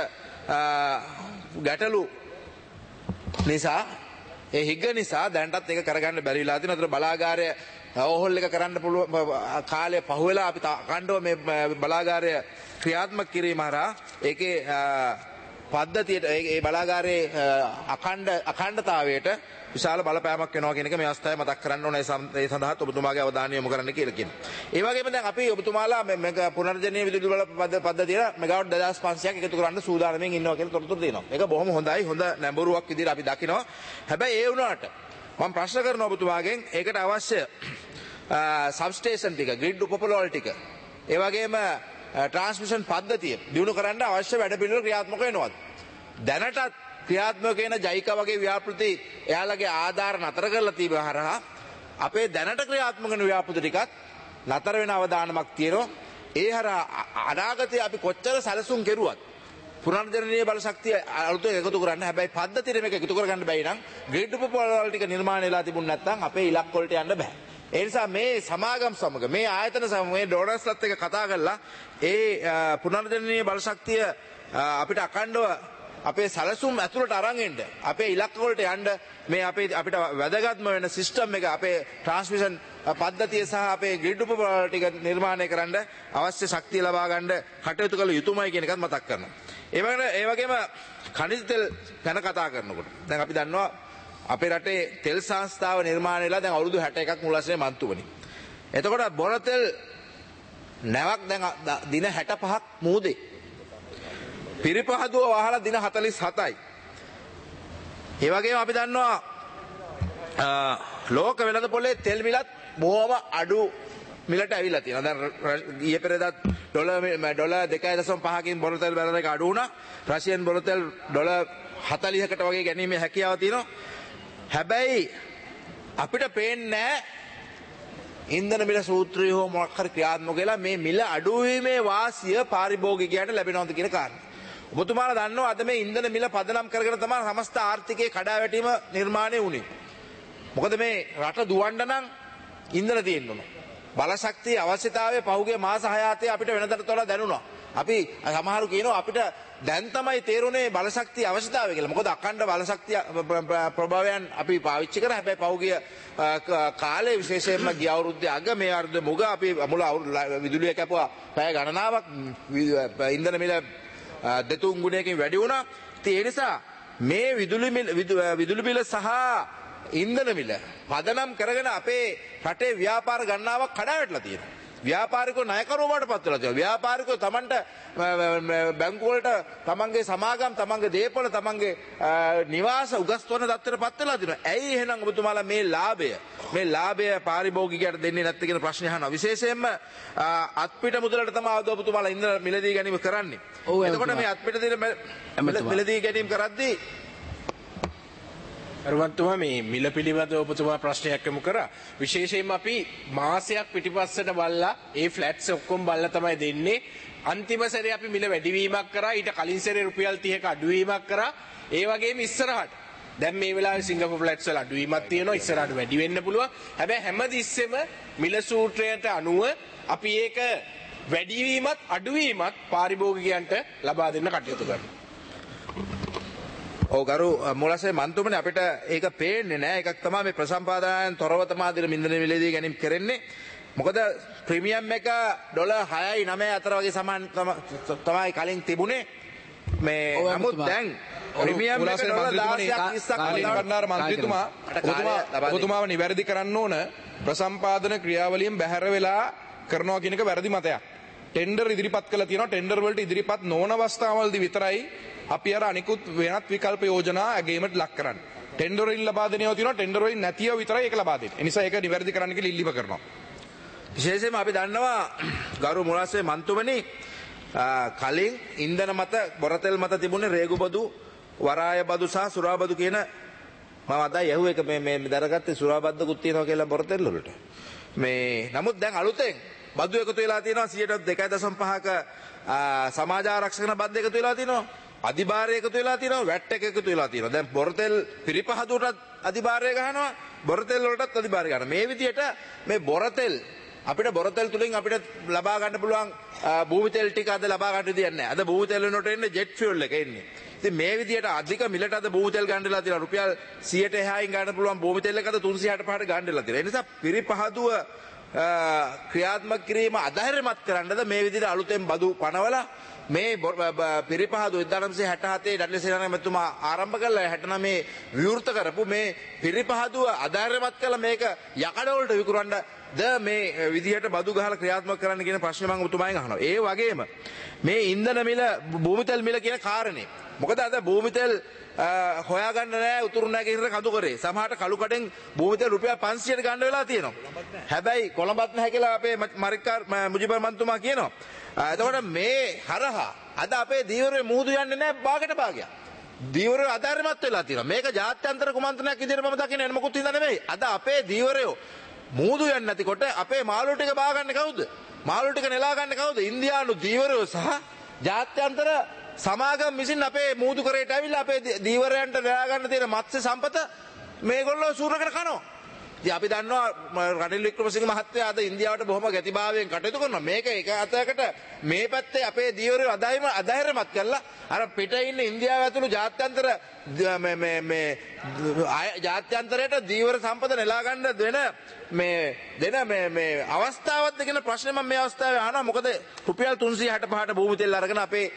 ගැටලු නිසා ඒ හිග නිසා දැන්ටත් ඒක කරගන්න බැරි වෙලා තිනවා. ඒතර බලාගාරය ඕහොල් එක කරන්න පුළුවන් කාලය පහු වෙලා අපි අඛණ්ඩව මේ බලාගාරය ක්‍රියාත්මක කිරීම හරහා ඒකේ පද්ධතියට ඒ බලාගාරයේ අඛණ්ඩතාවයට විශාල බලපෑමක් වෙනවා කියන එක මේ අවස්ථාවේ මතක් කරන්න ඕනේ. ඒ සඳහා ඔබතුමාගේ අවධානය යොමු කරන්න කියලා කියනවා. ඒ වගේම දැන් අපි ඔබතුමාලා මේ පුනර්ජනනීය විදුලි බල පද්ධතිය මෙගාවට් 2500ක් එකතු කරන්න සූදානම්ෙන් ඉන්නවා කියලා තොරතුරු දෙනවා. ඒක බොහොම හොඳයි. හොඳ නැඹුරුවක් විදිහට අපි දකිනවා. හැබැයි ඒ වුණාට මම ප්‍රශ්න කරනවා ඔබතුමාගෙන් ඒකට අවශ්‍ය සබ්ස්ටේෂන් ටික, ග්‍රිඩ් උපපොළවල් ටික, ඒ වගේම ට්‍රාන්ස්මිෂන් පද්ධතිය දිනු කරන්න අවශ්‍ය වැඩ පිළිවෙල ක්‍රියාත්මක වෙනවද? දැනටත් ක්‍රියාත්මක වෙන ජයිකා වගේ ව්‍යාපෘති එයාලගේ ආධාර නතර කරලා තිබෙන හරහා අපේ දැනට ක්‍රියාත්මක වෙන ව්‍යාපෘති ටිකත් නතර වෙන අවධානමක් තියෙනවා. ඒ හරහා අනාගතයේ අපි කොච්චර සැලසුම් කෙරුවත් පුනර්ජනනීය බල ශක්තිය අලුතෙන් එකතු කරන්න. හැබැයි පද්ධතියට මේක එකතු කරගන්න බැයි නම් ග්‍රිඩ් උපපොළවල් ටික නිර්මාණය වෙලා තිබුණ නැත්නම් අපේ ඉලක්ක වලට යන්න බෑ. ඒ නිසා මේ සමාගම් සමග මේ ආයතන සමග මේ ඩෝනර්ස්ලත් එක්ක කතා කරලා ඒ පුනර්ජනනීය බල ශක්තිය අපිට අඛණ්ඩව අපේ සැලසුම් ඇතුළට අරන් එන්න අපේ ඉලක්ක වලට යන්න මේ අපිට වැදගත්ම වෙන සිස්ටම් එක අපේ ට්‍රාන්ස්මිෂන් පද්ධතිය සහ අපේ ග්‍රිඩ් උපකරණ ටික නිර්මාණය කරන්න අවශ්‍ය ශක්තිය ලබා ගන්න කටයුතු කළ යුතුමයි කියන එකත් මතක් කරනවා. ඒ වගේම ඛනිජ තෙල් ගැන කතා කරනකොට දැන් අපි දන්නවා අපේ රටේ තෙල් සංස්ථාව නිර්මාණය වෙලා දැන් අවුරුදු 61ක් මුල් වශයෙන් මන්තුවනි. එතකොට බොර තෙල් නැවක් දැන් දින 65ක් මූදේ. පිරිපහදුව වහලා දින 47යි. ඒ වගේම අපි දන්නවා ලෝක වෙළඳ පොලේ තෙල් මිලත් බොහොම අඩු මිලට ඇවිල්ලා තියෙනවා. දැන් ඊයේ පෙරේදා ඩොලර් 2.5කින් බොර තෙල් බැලන එක අඩු වුණා. රෂියන් බොර තෙල් ඩොලර් 40කට වගේ ගැනීමේ හැකියාව තියෙනවා. හැබැයි අපිට පේන්නේ ඉන්ධන මිල සූත්‍රය හෝ මොකක් හරි ක්‍රියාත්මක වෙලා මේ මිල අඩුවීමේ වාසිය පාරිභෝගිකයන්ට ලැබෙනවද කියන කාරණා. ඔබතුමාලා දන්නවා අද මේ ඉන්ධන මිල පදනම් කරගෙන තමයි සමස්ත ආර්ථිකයේ කඩාවැටීම නිර්මාණය වුණේ. මොකද මේ රට දුවන්න නම් ඉන්ධන තියෙන්න ඕන. බලශක්තිය අවශ්‍යතාවය පහුගිය මාස 6 අපිට වෙනදට වඩා දැනුණා. අපි සමහරු කියනවා අපිට දැන් තමයි තේරුනේ බලශක්තිය අවශ්‍යතාවය කියලා. මොකද අඛණ්ඩ බලශක්තිය ප්‍රභාවයන් අපි පාවිච්චි කරා. හැබැයි පහුගිය කාලේ විශේෂයෙන්ම ගිය අවුරුද්දේ අග මේ අවුරුද්දේ මුග අපි මුල විදුලිය කැපුවා පැය ගණනාවක් ඉන්ධන මිල 2-3 ගුණයකින් වැඩි වුණා. ඒ නිසා මේ විදුලි මිල සහ ඉන්ධන මිල පදනම් කරගෙන අපේ රටේ ව්‍යාපාර ගණනාවක් කඩාවැටලා තියෙනවා. ව්‍යාපාරිකෝ ණයකරුවෝ බවට පත් වෙලා තියෙනවා. ව්‍යාපාරිකෝ Tamanට බැංකු වලට තමන්ගේ සමාගම්, තමන්ගේ දේපොළ, තමන්ගේ නිවාස උගස්වන දත්තට පත් වෙලා තියෙනවා. ඇයි එහෙනම් ඔබතුමාලා මේ ලාභය පාරිභෝගිකයට දෙන්නේ නැත්තේ කියන ප්‍රශ්නේ අහනවා. විශේෂයෙන්ම අත්පිට මුදලට තමයි ඔබතුමාලා ඉන්ධන මිලදී ගැනීම කරන්නේ. එතකොට මේ අත්පිට මිලදී ගැනීම කරද්දී අරවත්තුමා මේ මිල පිළිබඳව ඔබතුමා ප්‍රශ්නයක් යොමු කරා. විශේෂයෙන්ම අපි මාසයක් පිටිපස්සට බලලා ඒ ෆ්ලැට්ස් ඔක්කොම බලලා තමයි දෙන්නේ. අන්තිම සැරේ අපි මිල වැඩිවීමක් කරා. ඊට කලින් සැරේ රුපියල් 30ක අඩුවීමක් කරා. ඒ වගේම ඉස්සරහට දැන් මේ වෙලාවේ සිංගප්පූර් ෆ්ලැට්ස් වල අඩුවීමක් තියෙනවා. ඉස්සරහට වැඩි වෙන්න පුළුවන්. හැබැයි හැමතිස්සෙම මිල සූත්‍රයට අනුව අපි ඒක වැඩිවීමත් අඩුවීමත් පාරිභෝගිකයන්ට ලබා දෙන්න කටයුතු කරනවා. ඔව් ගරු මුලසේ මන්තුමනි අපිට ඒක පේන්නේ නෑ. එකක් තමයි මේ ප්‍රසම්පාදනයන් තොරව තමයි දින මින්දන මිලදී ගැනීම කරන්නේ. මොකද ප්‍රීමියම් එක ඩොලර් 6යි 9 අතර වගේ සමාන තමයි කලින් තිබුණේ. මේ නමුත් දැන් ප්‍රීමියම් එක ඩොලර් 10ක් 20ක් මන්ත්‍රීතුමා ඔබතුමාව නිවැරදි කරන්න ඕන. ප්‍රසම්පාදන ක්‍රියාවලියෙන් බැහැර වෙලා කරනවා කියන එක වැරදි මතයක්. ටෙන්ඩර් ඉදිරිපත් කළා තියෙනවා. ටෙන්ඩර් වලට ඉදිරිපත් නොවන අවස්ථාවලදී විතරයි අපි අර අනිකුත් වෙනත් විකල්ප යෝජනා ඇගේමට ලක් කරන්නේ. ටෙන්ඩර් වලින් ලබා දෙනවා තියෙනවා. ටෙන්ඩර් වලින් නැතිව විතරයි ඒක ලබා දෙන්නේ. ඒ නිසා ඒක නිවැරදි කරන්න කියලා ඉල්ලීම කරනවා. විශේෂයෙන්ම අපි දන්නවා ගරු මුලසේ මන්තුමනි කලින් ඉන්ධන මත බොරතෙල් මත තිබුණේ රේගු බදු වරාය බදු සහ සුරා බදු කියන මම අදයි ඇහුව එක මේ දරගත්තේ සුරා බද්දකුත් තියෙනවා කියලා බොරතෙල් වලට. මේ නමුත් දැන් අලුතෙන් බදු එකතු වෙලා තියෙනවා 2.5ක සමාජ ආරක්ෂක බද්ද එකතු වෙලා තියෙනවා. අධිභාරය එකතු වෙලා තියෙනවා. වැට් එක එකතු වෙලා තියෙනවා. දැන් බොරතෙල් පිරිපහදුවටත් අධිභාරය ගහනවා. බොරතෙල් වලටත් අධිභාරය ගන්නවා. මේ විදිහට මේ බොරතෙල් අපිට බොරතෙල් තුලින් අපිට ලබා ගන්න පුළුවන් භූමි තෙල් ටික අද ලබා ගන්න දෙයක් නැහැ. අද භූමි තෙල් වෙනකොට එන්නේ ජෙට් ෆියුල් එක එන්නේ. ඉතින් මේ විදිහට අධික මිලට අද භූමි තෙල් ගන්නලා තියෙනවා. රුපියල් 100ට එහායින් ගන්න පුළුවන් භූමි තෙල් එක අද 365ට ගන්නලා තියෙනවා. ඒ නිසා පිරිපහදුව ක්‍රියාත්මක කිරීම අධෛර්යමත් කරන්නද මේ විදිහට අලුතෙන් බදු පනවලා මේ පිරිපහදුව 1967 ඩඩ්ලි සේනානායක මැතිතුමා ආරම්භ කළා 69 විවෘත කරපු මේ පිරිපහදුව අධෛර්යමත් කළා මේක යකඩ වලට විකුණන්න ද මේ විදිහට බදු ගහලා ක්‍රියාත්මක කරන්න කියන ප්‍රශ්නේ මම ඔබතුමාගෙන් අහනවා. ඒ වගේම මේ ඉන්ධන මිල භූමි තෙල් මිල කියන කාරණේ. මොකද අද භූමි තෙල් හොයාගන්න නෑ උතුරු නැගෙනහිර කඳු කරේ. සමහරට කළු කඩෙන් භූමි තෙල් රුපියල් 500ට ගන්න වෙලා තියෙනවා. හැබැයි කොළඹත් නැහැ කියලා අපේ මරික්කාර් මුජිබර් මන්තුමා කියනවා. එතකොට මේ හරහා අද අපේ දීවරේ මුහුදු යන්නේ නෑ භාගයට භාගයක්. දීවරේ අධෛර්යමත් වෙලා තියෙනවා. මේක ජාත්‍යන්තර කුමන්ත්‍රණයක් විදිහට මම දකින්නේ නෑ. මොකුත් හින්දා නෙමෙයි. අද අපේ දීවරයෝ මුහුදු යන්නේ නැතිකොට අපේ මාළු ටික බාගන්නේ කවුද? මාළු ටික නෙලා ගන්න කවුද? ඉන්දියානු දීවරයෝ සහ ජාත්‍යන්තර සමාගම් විසින් අපේ මුහුදු කරේට ඇවිල්ලා අපේ දීවරයන්ට නෙලා ගන්න තියෙන මත්ස්‍ය සම්පත මේගොල්ලෝ සූරකට කනවා. ඉතින් අපි දන්නවා රනිල් වික්‍රමසිංහ මහත්තයා අද ඉන්දියාවට බොහොම ගැතිභාවයෙන් කටයුතු කරනවා. මේක එක අතකට මේ පැත්තේ අපේ දීවරයෝ අධෛර්යමත් කරලා අර පිටේ ඉන්න ඉන්දියාව ඇතුළු ජාත්‍යන්තර ජාත්‍යන්තරයට දීවර සම්පත නෙලා ගන්න දෙන මේ අවස්ථාවක්ද කියන ප්‍රශ්නේ මම මේ අවස්ථාවේ අහනවා. මොකද රුපියල් 365ට භූමි තෙල් අරගෙන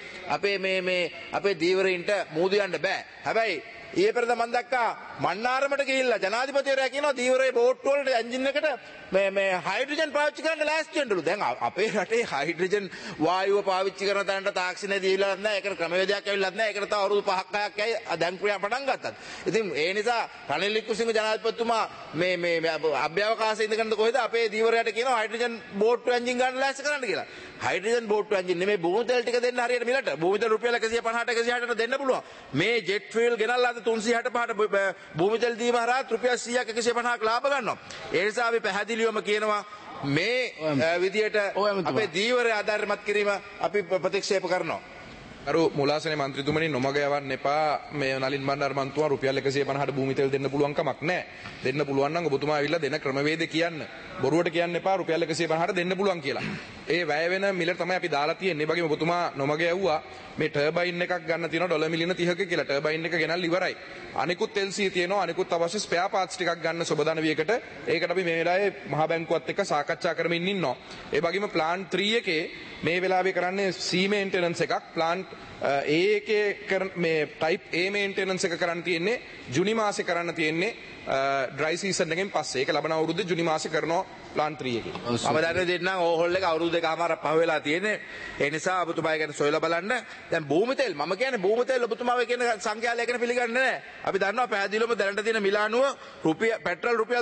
අපේ දීවරින්ට මූදු යන්න බෑ. හැබැයි ඊයේ පෙරද මම දැක්කා මන්නාරමට ගිහිල්ලා ජනාධිපතිවරයා කියනවා දීවරේ බෝට් වලට එන්ජින් එකට මේ හයිඩ්‍රජන් පාවිච්චි කරන්න ලෑස්ති වෙන්නලු. දැන් අපේ රටේ හයිඩ්‍රජන් වායුව පාවිච්චි කරන තැනට තාක්ෂණය දීලා නැහැ. ඒකට ක්‍රමවේදයක් ඇවිල්ලත් නැහැ. ඒකට තව අවුරුදු 5ක් 6ක් ඇයි දැන් ක්‍රියා පටන් ගත්තත්. ඉතින් ඒ නිසා රනිල් වික්‍රමසිංහ ජනාධිපතිතුමා මේ අභ්‍යවකාශයේ ඉඳගෙන කොහෙද අපේ දීවරයට කියනවා හයිඩ්‍රජන් බෝට් එන්ජින් ගන්න ලෑස්ති කරන්න කියලා. හයිඩ්‍රජන් බෝට් එන්ජින් නෙමෙයි භූමි තෙල් ටික දෙන්න හරියට මිලට. භූමි තෙල් රුපියල් 150ට 160ට දෙන්න පුළුවන්. මේ ජෙට් ෆියුල් ගෙනල්ලා අද 365ට භූමි තෙල් දීම හරහා රුපියල් 100ක් 150ක් ලාභ ගන්නවා. ඒ නිසා අපි පැහැදිලිවම කියනවා මේ විදියට අපේ දීවරය ආධාරමත් කිරීම අපි ප්‍රතික්ෂේප කරනවා. අර මුලාසනේ මන්ත්‍රීතුමනි නොමග යවන්න එපා. මේ නලින් බණ්ඩාර මන්තුමා රුපියල් 150ට භූමි තෙල් දෙන්න පුළුවන් කමක් නැහැ. දෙන්න පුළුවන් නම් ඔබතුමා ඇවිල්ලා දෙන ක්‍රමවේද කියන්න. බොරුවට කියන්න එපා රුපියල් 150ට දෙන්න පුළුවන් කියලා. ඒ වැය වෙන මිල තමයි අපි දාලා තියෙන්නේ. ඒ වගේම ඔබතුමා නොමග යවුවා මේ ටර්බයින් එකක් ගන්න තියෙනවා ඩොලර් මිලියන 30ක කියලා. ටර්බයින් එක ගෙනල්ලා ඉවරයි. අනිකුත් LC තියෙනවා. අනිකුත් අවශ්‍ය ස්පෙයා පාර්ට්ස් ටිකක් ගන්න සොබදනවියකට. ඒකට අපි මේ වෙලාවේ මහ බැංකුවත් එක්ක සාකච්ඡා කරමින් ඉන්නවා. ඒ වගේම ප්ලාන්ට් 3 එකේ මේ වෙලාවේ කරන්නේ C මේන්ටනන්ස් එකක්. ප්ලාන්ට් ඒකේ මේ ටයිප් A මේන්ටනන්ස් එක කරන්න තියෙන්නේ ජුනි මාසේ කරන්න තියෙන්නේ ඩ්‍රයි සීසන් එකෙන් පස්සේ. ඒක ලබන අවුරුද්දේ ජුනි මාසේ කරනවා ප්ලාන්ට් 3 එකේ. මම දැන් දෙන්නම් ඕහොල් එක අවුරුදු දෙකමාරක් පහ වෙලා තියෙන්නේ. ඒ නිසා ඔබතුමා ගැන සොයලා බලන්න. දැන් භූමි තෙල් මම කියන්නේ භූමි තෙල් ඔබතුමා කියන සංඛ්‍යාලයකන පිළිගන්නේ නැහැ. අපි දන්නවා පැහැදිලිවම දැනට තියෙන මිලානුව පෙට්‍රල් රුපියල්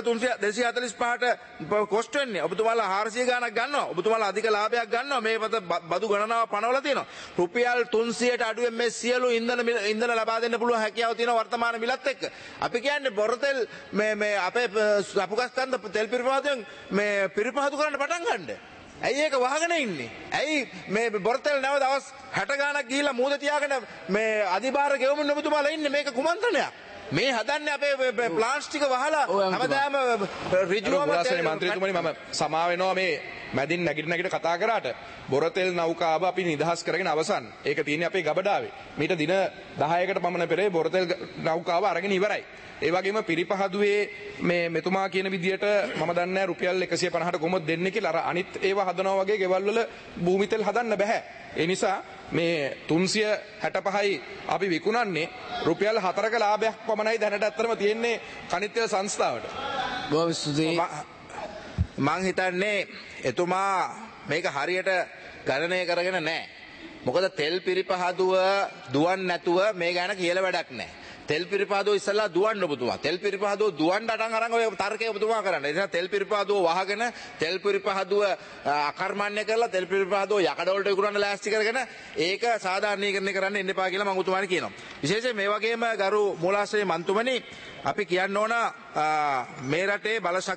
245ට කොස්ට් වෙන්නේ. ඔබතුමාලා 400 ගාණක් ගන්නවා. ඔබතුමාලා අධික ලාභයක් ගන්නවා. මේ පත බදු ගණනාව පනවලා තියෙනවා. රුපියල් 300ට අඩුවෙන් මේ සියලු ඉන්ධන ලබා දෙන්න පුළුවන් හැකියාව තියෙන වර්තමාන මිලත් එක්ක. අපි කියන්නේ බොරතෙල් මේ අපේ අපුගස්කන්ධ තෙල් පිරිපහදුවෙන් මේ පිරිපහදු කරන්න පටන් ගන්න. ඇයි ඒක වහගෙන ඉන්නේ? ඇයි මේ බොරතෙල් නැව දවස් 60 ගාණක් ගිහිල්ලා මූද තියාගෙන මේ අධිභාර ගෙවමින් ඔබතුමාලා ඉන්නේ? මේක කුමන්ත්‍රණයක්. මේ හදන්නේ අපේ ප්ලාන්ට්ස් ටික වහලා හැමදාම ඍජුවම මන්ත්‍රීතුමනි මම සමා වෙනවා මේ මැදින් නැගිට කතා කරාට බොරතෙල් නෞකාව අපි නිදහස් කරගෙන අවසන්. ඒක තියෙන්නේ අපේ ගබඩාවේ. මීට දින 10කට පමණ පෙර බොරතෙල් නෞකාව අරගෙන ඉවරයි. ඒ වගේම පිරිපහදුවේ මේ මෙතුමා කියන විදියට මම දන්නේ රුපියල් 150ට කොහොමද දෙන්නේ කියලා. අර අනිත් ඒවා හදනවා වගේ ගෙවල් වල භූමි තෙල් හදන්න බෑ. ඒ නිසා මේ 365යි අපි විකුණන්නේ රුපියල් 4ක ලාභයක් පමණයි දැනට ඇත්තටම තියෙන්නේ කනිත් තෙල් සංස්ථාවට. බොහොම ස්තුතියි. මං හිතන්නේ එතුමා මේක හරියට ගණනය කරගෙන නැහැ. මොකද තෙල් පිරිපහදුව දුවන්නේ නැතුව මේ ගැන කියලා වැඩක් නැහැ. තෙල් පිරිපහදුව ඉස්සලා දුවන්න ඔබතුමා. තෙල් පිරිපහදුව දුවන්න අටන් අරන් ඔය තර්කය ඔබතුමා කරන්න. ඒ නිසා තෙල් පිරිපහදුව වහගෙන තෙල් පිරිපහදුව අකර්මණ්‍ය කරලා තෙල් පිරිපහදුව යකඩ වලට විකුණන්න ලෑස්ති කරගෙන ඒක සාධාරණීකරණය කරන්න එන්න එපා කියලා මම ඔබතුමාට කියනවා. විශේෂයෙන් මේ වගේම ගරු මූලාශ්‍රයේ මන්තුමනි අපි කියන්න ඕන මේ රටේ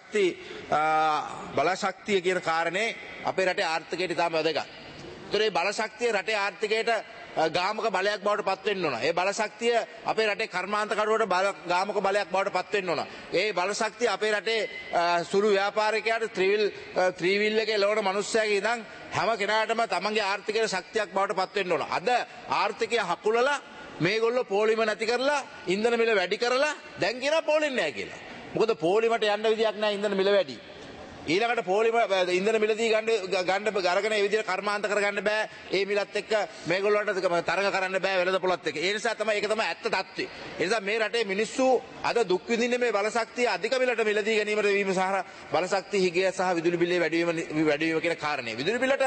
බලශක්තිය කියන කාරණේ අපේ රටේ ආර්ථිකයට ඉතාම වැදගත්. ඒතර මේ බලශක්තිය රටේ ආර්ථිකයට ගාමක බලයක් බවට පත් වෙන්න ඕන. ඒ බලශක්තිය අපේ රටේ කර්මාන්ත කඩුවට ගාමක බලයක් බවට පත් වෙන්න ඕන. ඒ බලශක්තිය අපේ රටේ සුළු ව්‍යාපාරිකයාට ත්‍රිවිල් එකේ ලෝණ මිනිස්සයාගේ ඉඳන් හැම කෙනාටම තමන්ගේ ආර්ථිකයේ ශක්තියක් බවට පත් වෙන්න ඕන. අද ආර්ථිකය හකුලලා මේගොල්ලෝ පොලිම නැති කරලා ඉන්ධන මිල වැඩි කරලා දැන් කියනවා පොලින් නැහැ කියලා. මොකද පොලිමට යන්න විදියක් නැහැ ඉන්ධන මිල වැඩි. ඊළඟට පොලිම ඉන්ධන මිලදී ගන්න අරගෙන ඒ විදිහට කර්මාන්ත කරගන්න බෑ. ඒ මිලත් එක්ක මේගොල්ලන්ට තරඟ කරන්න බෑ වෙළඳ පොළත් එක්ක. ඒ නිසා තමයි ඒක තමයි ඇත්ත தත්ත්වය. ඒ නිසා මේ රටේ මිනිස්සු අද දුක් විඳින්නේ මේ බලශක්තිය අධික මිලට මිලදී ගැනීමට වීම සහ බලශක්තිය හිගය සහ විදුලි බිලේ වැඩි වීම කියන කාරණේ. විදුලි බිලට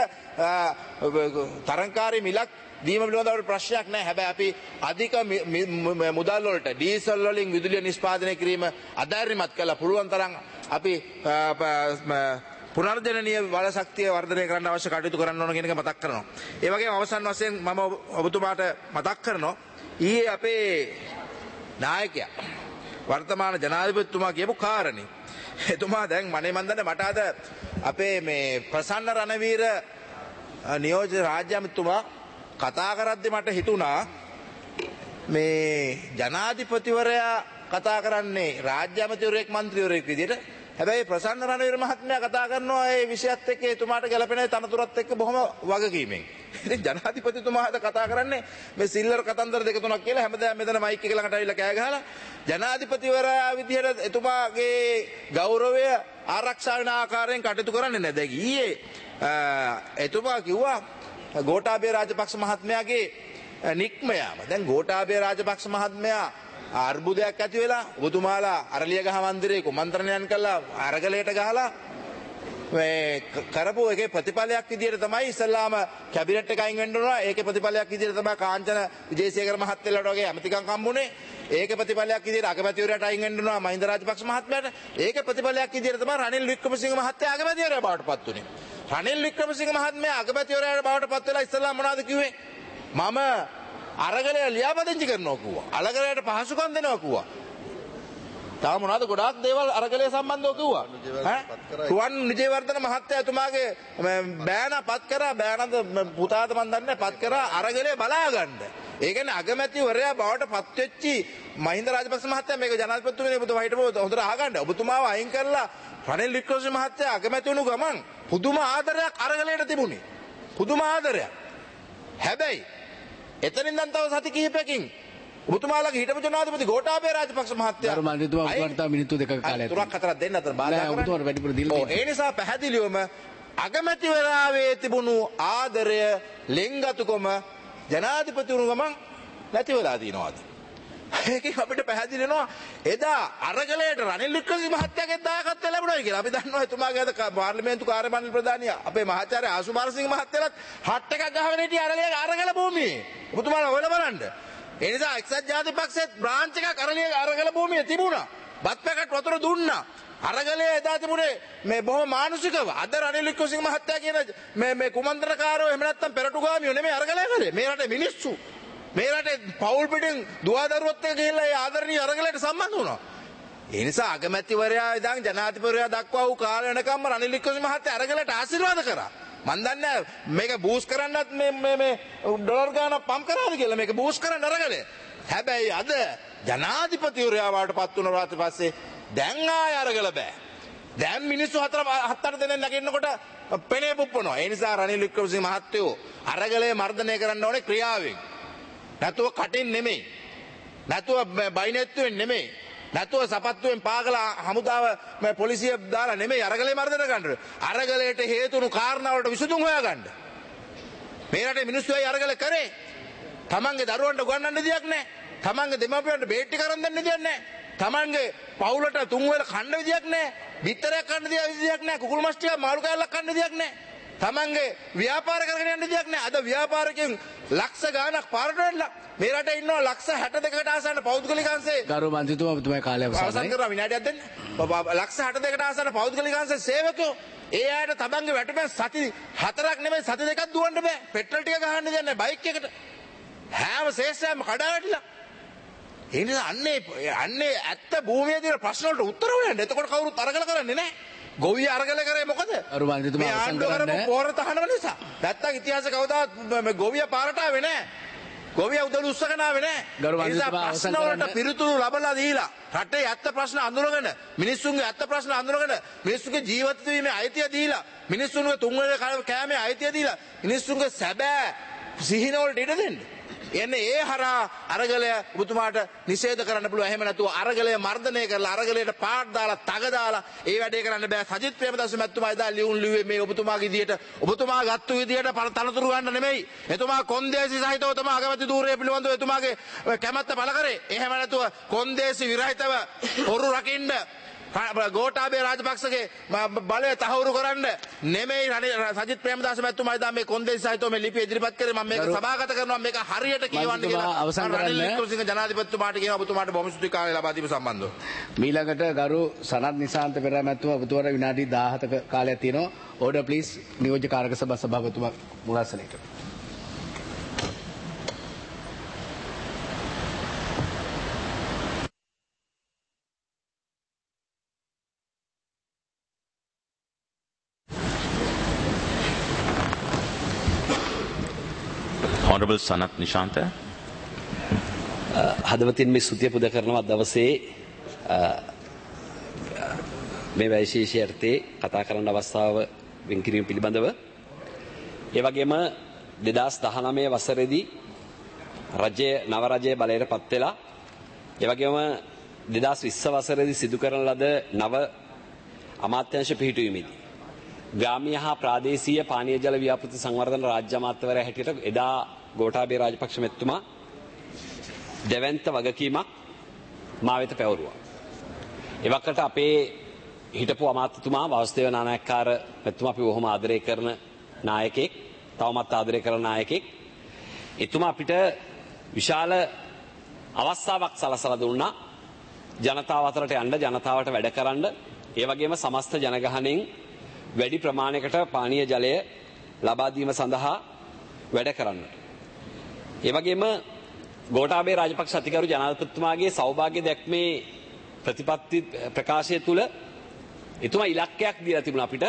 තරංකාරී මිලක් දීම පිළිබඳව ප්‍රශ්නයක් නැහැ. හැබැයි අපි අධික මුදල් වලට ඩීසල් වලින් විදුලිය නිෂ්පාදනය කිරීම අධෛර්යමත් කළා. පුළුවන් තරම් අපි පුනර්ජනනීය බලශක්තිය වර්ධනය කරන්න අවශ්‍ය කටයුතු කරන්න ඕන කියන එක මතක් කරනවා. ඒ වගේම අවසන් වශයෙන් මම ඔබතුමාට මතක් කරනවා ඊයේ අපේ නායකයා වර්තමාන ජනාධිපතිතුමා කියපු කාරණේ. එතුමා දැන් මම දන්නේ මට අද අපේ මේ ප්‍රසන්න රණවීර නියෝජ්‍ය රාජ්‍ය අමාත්‍යතුමා කතා කරද්දී මට හිතුණා මේ ජනාධිපතිවරයා කතා කරන්නේ රාජ්‍ය අමාත්‍යවරයෙක් මන්ත්‍රීවරයෙක් විදිහට. හැබැයි ප්‍රසන්න රණවීර මහත්මයා කතා කරනවා ඒ විෂයත් එක්ක එතුමාට ගැලපෙන තනතුරත් එක්ක බොහොම වගකීමෙන්. ඉතින් ජනාධිපතිතුමාද කතා කරන්නේ මේ සිල්ලර් කතන්දර දෙක තුනක් කියලා හැමදාම මෙතන මයික් එක ළඟට ඇවිල්ලා කෑ ගහලා ජනාධිපතිවරයා විදිහට එතුමාගේ ගෞරවය ආරක්ෂා වෙන ආකාරයෙන් කටයුතු කරන්නේ නැහැ. දැන් ඊයේ එතුමා කිව්වා ගෝඨාභය රාජපක්ෂ මහත්මයාගේ නික්ම යාම. දැන් ගෝඨාභය රාජපක්ෂ මහත්මයා අර්බුදයක් ඇති වෙලා ඔබතුමාලා අරලියගහ මන්දිරේ කුමන්ත්‍රණයන් කළා අරගලයට ගහලා මේ කරපු එකේ ප්‍රතිඵලයක් විදිහට තමයි ඉස්ලාම කැබිනට් එක අයින් වෙන්න ඕන. ඒකේ ප්‍රතිඵලයක් විදිහට තමයි කාංචන විජේසේකර මහත්තයලට වගේ ඇමතිකම් හම්බුනේ. ඒකේ ප්‍රතිඵලයක් විදිහට අගමැතිවරයාට අයින් වෙන්න ඕන මහින්ද රාජපක්ෂ මහත්මයාට. ඒකේ ප්‍රතිඵලයක් විදිහට තමයි රනිල් වික්‍රමසිංහ මහත්තයා අගමැතිවරයා බවට පත් වුනේ. රනිල් වික්‍රමසිංහ මහත්මයා අගමැතිවරයාට බවට පත් වෙලා ඉස්ලාම මොනවද කිව්වේ? මම අරගලය ලියාපදිංචි කරනවා කිව්වා. අරගලයට පහසුකම් දෙනවා කිව්වා. තව මොනවද ගොඩාක් දේවල් අරගලය සම්බන්ධව කිව්වා. රුවන් විජේවර්ධන මහත්තයා එතුමාගේ බෑන පත් කරා බෑනද පුතාද මන් දන්නේ පත් කරා අරගලය බලා ගන්න. ඒ කියන්නේ අගමැතිවරයා බවට පත් වෙච්චි මහින්ද රාජපක්ෂ මහත්තයා මේක ජනාධිපතිතුමනි ඔබතුමා හිටපො හොඳට අහගන්න. ඔබතුමාව අයින් කරලා රනිල් වික්‍රමසිංහ මහත්තයා අගමැති වුණු ගමන් පුදුම ආදරයක් අරගලයට තිබුණේ. පුදුම ආදරයක්. හැබැයි එතනින් දැන් තව සති කිහිපයකින් ඔබතුමාලගේ හිටපු ජනාධිපති ගෝඨාභය රාජපක්ෂ මහත්තයා ගරු මන්ත්‍රීතුමා ඔබතුමාට තව මිනිත්තු දෙකක කාලයක් තුනක් හතරක් දෙන්න අතර බාධා කරන්නේ. ඔබතුමාට වැඩිපුර දීලා ඒ නිසා පැහැදිලිවම අගමැතිවරයාගේ තිබුණු ආදරය ලෙන්ගතුකම ජනාධිපතිවරු ගමන් නැති වෙලා දිනවාද? ඒකෙන් අපිට පැහැදිලි වෙනවා එදා අරගලයට රනිල් වික්‍රමසිංහ මහත්තයාගේ දායකත්වය ලැබුණා කියලා. අපි දන්නවා එතුමාගේ අද පාර්ලිමේන්තු කාර්ය මණ්ඩල ප්‍රධානියා අපේ මහාචාර්ය ආසුමාරසිංහ මහත්තයාත් හට් එකක් ගහගෙන හිටිය අරගල භූමියේ. ඔබතුමාලා හොයලා බලන්න. ඒ නිසා එක්සත් ජාතික පක්ෂෙත් බ්‍රාන්ච් එකක් අරගල භූමියේ තිබුණා. බත් පැකට් වතුර දුන්නා. අරගලයේ එදා තිබුණේ මේ බොහොම මානසිකව. අද රනිල් වික්‍රමසිංහ මහත්තයා කියන මේ කුමන්ත්‍රණකාරයෝ එහෙම නැත්නම් පෙරටුගාමියෝ නෙමෙයි අරගලය කරේ. මේ රටේ මිනිස්සු මේ රටේ පවුල් පිටින් දුවදරුවොත් එක්ක ගිහිල්ලා ඒ ආදරණීය අරගලයට සම්බන්ධ වුණා. ඒ නිසා අගමැතිවරයා ඉඳන් ජනාධිපතිවරයා දක්වා වූ කාලය වෙනකම්ම රනිල් වික්‍රමසිංහ මහත්තයා අරගලයට ආශිර්වාද කරා. මන් දන්නේ මේක බූස් කරන්නත් මේ ඩොලර් ගාණක් පම්ප් කරාද කියලා මේක බූස් කරන්න අරගලේ. හැබැයි අද ජනාධිපතිවරයා වාටපත් වුණාට පස්සේ දැන් ආය අරගල බෑ. දැන් මිනිස්සු 7-8 දෙනෙක් නැගින්නකොට පෙනේ පුප්පනවා. ඒ නිසා රනිල් වික්‍රමසිංහ මහත්තයෝ අරගලය මර්ධනය කරන්න ඕනේ ක්‍රියාවෙන්. නැතුව කටින් නෙමෙයි. නැතුව බයිනෙත්තුවෙන් නෙමෙයි. නැතුව සපත්තුවෙන් පාගලා හමුදාව පොලිසිය දාලා නෙමෙයි අරගලය මර්ධනය කරන්න. අරගලයට හේතුණු කාරණාවලට විසඳුම් හොයාගන්න. මේ රටේ මිනිස්සු අය අරගල කරේ. තමන්ගේ දරුවන්ට උගන්වන්න දෙයක් නැහැ. තමන්ගේ දෙමාපියන්ට බේට්ටි කරන් දෙන්න දෙයක් නැහැ. තමන්ගේ පවුලට තුන් වේල කන්න විදියක් නැහැ. බිත්තරයක් කන්න දෙයක් නැහැ. කුකුල් මස් ටික මාළු කෑල්ලක් කන්න දෙයක් නැහැ. තමන්ගේ ව්‍යාපාර කරගෙන යන්න දෙයක් නැහැ. අද ව්‍යාපාරිකයන් ලක්ෂ ගාණක් පාරට වෙලා මේ රටේ ඉන්නවා ලක්ෂ 62කට ආසන්න පෞද්ගලිකංශේ ගරු මන්ත්‍රීතුමා ඔබතුමාගේ කාලය අවසන් අවසන්යි. කරලා විනාඩියක් දෙන්න. ලක්ෂ 62කට ආසන්න පෞද්ගලිකංශේ සේවකයෝ ඒ අයට තමන්ගේ වැටුපෙන් සති 4ක් නෙමෙයි සති 2ක් දුවන්න බෑ. පෙට්‍රල් ටික ගහන්න දෙයක් නැහැ බයික් එකට. හැම ශේෂ්ඨයක්ම කඩා වැටිලා. ඒ නිසා අන්නේ ඇත්ත භූමියේ තියෙන ප්‍රශ්න වලට උත්තර හොයන්න. එතකොට කවුරුත් අරගල කරන්නේ නැහැ. ගොවිය අරගල කරේ මොකද? ගරු මන්ත්‍රීතුමා අවසන් කරන්න. පෝර තහනම නිසා. නැත්තම් ඉතිහාසෙ කවදාවත් ගොවිය පාරට ආවේ නැහැ. ගොවිය උදළු උස්සගෙන ආවේ නැහැ. ගරු ඒ නිසා මන්ත්‍රීතුමා අවසන් ප්‍රශ්න වලට කරන්න. පිළිතුරු ලබලා දීලා රටේ ඇත්ත ප්‍රශ්න අඳුරගෙන මිනිස්සුන්ගේ ඇත්ත ප්‍රශ්න අඳුරගෙන මිනිස්සුන්ගේ ජීවත් වීමේ අයිතිය දීලා මිනිස්සුන්ගේ තුන්වෙනි කෑමේ අයිතිය දීලා මිනිස්සුන්ගේ සැබෑ සිහින වලට ඉඩ දෙන්න. එන්නේ ඒ හරහා අරගලය ඔබතුමාට නිෂේධ කරන්න පුළුවන්. එහෙම නැතුව අරගලය මර්ධනය කරලා අරගලයට පාට දාලා තග දාලා ඒ වැඩේ කරන්න බෑ. සජිත් ප්‍රේමදාස මැතිතුමා එදා ලියුවේ මේ ඔබතුමාගේ විදියට ඔබතුමා ගත්තු විදියට තනතුරු ගන්න නෙමෙයි. එතුමා කොන්දේසි සහිතව තමයි අගමැති ධූරය පිළිබඳව එතුමාගේ කැමැත්ත පළ කරේ. එහෙම නැතුව කොන්දේසි විරහිතව හොරු රකින්න ගෝඨාභය රාජපක්ෂගේ බලය තහවුරු කරන්න නෙමෙයි සජිත් ප්‍රේමදාස මැතිතුමා එදා මේ කොන්දේසි සහිතව මේ ලිපිය ඉදිරිපත් කරේ. මම මේක සභාගත කරනවා මේක හරියට කියවන්න කියලා. අවසන් කරන්න. රනිල් වික්‍රමසිංහ ජනාධිපතිතුමාට කියන ඔබතුමාට බොහොම ස්තුති කාලය ලබා දීම සම්බන්ධව. මීළඟට ගරු සනත් නිසාන්ත පෙරේරා මැතිතුමා ඔබතුමාට විනාඩි 17ක කාලයක් තියෙනවා. ඕඩර් ප්ලීස් නියෝජ්‍ය කාරක සභා සභාපතිතුමා මුලාසනයට. Honorable Sanat Nishanta. හදවතින් මේ ස්තුතිය පුද කරනවා දවසේ මේ විශේෂ අර්ථයේ කතා කරන්න අවස්ථාව වෙන් කිරීම පිළිබඳව. ඒ වගේම 2019 වසරේදී නව රජයේ බලයට පත් වෙලා ඒ වගේම 2020 වසරේදී සිදු කරන ලද නව අමාත්‍යාංශ පිහිටුවීමේදී ග්‍රාමීය හා ප්‍රාදේශීය පානීය ජල ව්‍යාපෘති සංවර්ධන රාජ්‍ය අමාත්‍යවරයා හැටියට එදා ගෝඨාභය රාජපක්ෂ මැතිතුමා දෙවන්ත වගකීමක් මා වෙත පැවරුවා. එවකට අපේ හිටපු අමාත්‍යතුමා වාසුදේව නානායක්කාර මැතිතුමා අපි බොහොම ආදරය කරන නායකයෙක්, තවමත් ආදරය කරන නායකයෙක්. එතුමා අපිට විශාල අවස්ථාවක් සලසලා දුන්නා. ජනතාව අතරට යන්න, ජනතාවට වැඩ කරන්න, ඒ වගේම සමස්ත ජනගහණයෙන් වැඩි ප්‍රමාණයකට පානීය ජලය ලබා දීම සඳහා වැඩ කරන්න. ඒ වගේම ගෝඨාභය රාජපක්ෂ අතිගරු ජනාධිපතිතුමාගේ සෞභාග්‍ය දැක්මේ ප්‍රතිපත්ති ප්‍රකාශය තුල එතුමා ඉලක්කයක් දීලා තිබුණා අපිට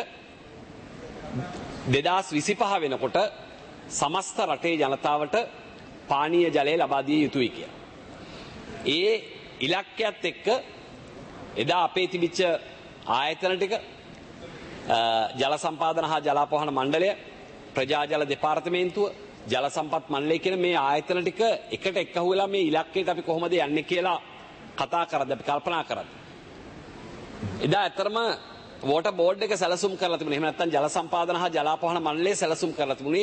2025 වෙනකොට සමස්ත රටේ ජනතාවට පානීය ජලය ලබා දිය යුතුයි කියලා. ඒ ඉලක්කයත් එක්ක එදා අපේ තිබිච්ච ආයතන ටික ජල සම්පාදන හා ජලාපවහන මණ්ඩලය, ප්‍රජා ජල දෙපාර්තමේන්තුව, ජල සම්පත් මණ්ඩලය කියන මේ ආයතන ටික එකට එක්කහුව වෙලා මේ ඉලක්කයට අපි කොහොමද යන්නේ කියලා කතා කරද්දී අපි කල්පනා කරද්දී එදා ඇත්තටම වෝටර් බෝඩ් එක සැලසුම් කරලා තිබුණේ. එහෙම නැත්නම් ජල සම්පාදන හා ජලාපවහන මණ්ඩලය සැලසුම් කරලා තිබුණේ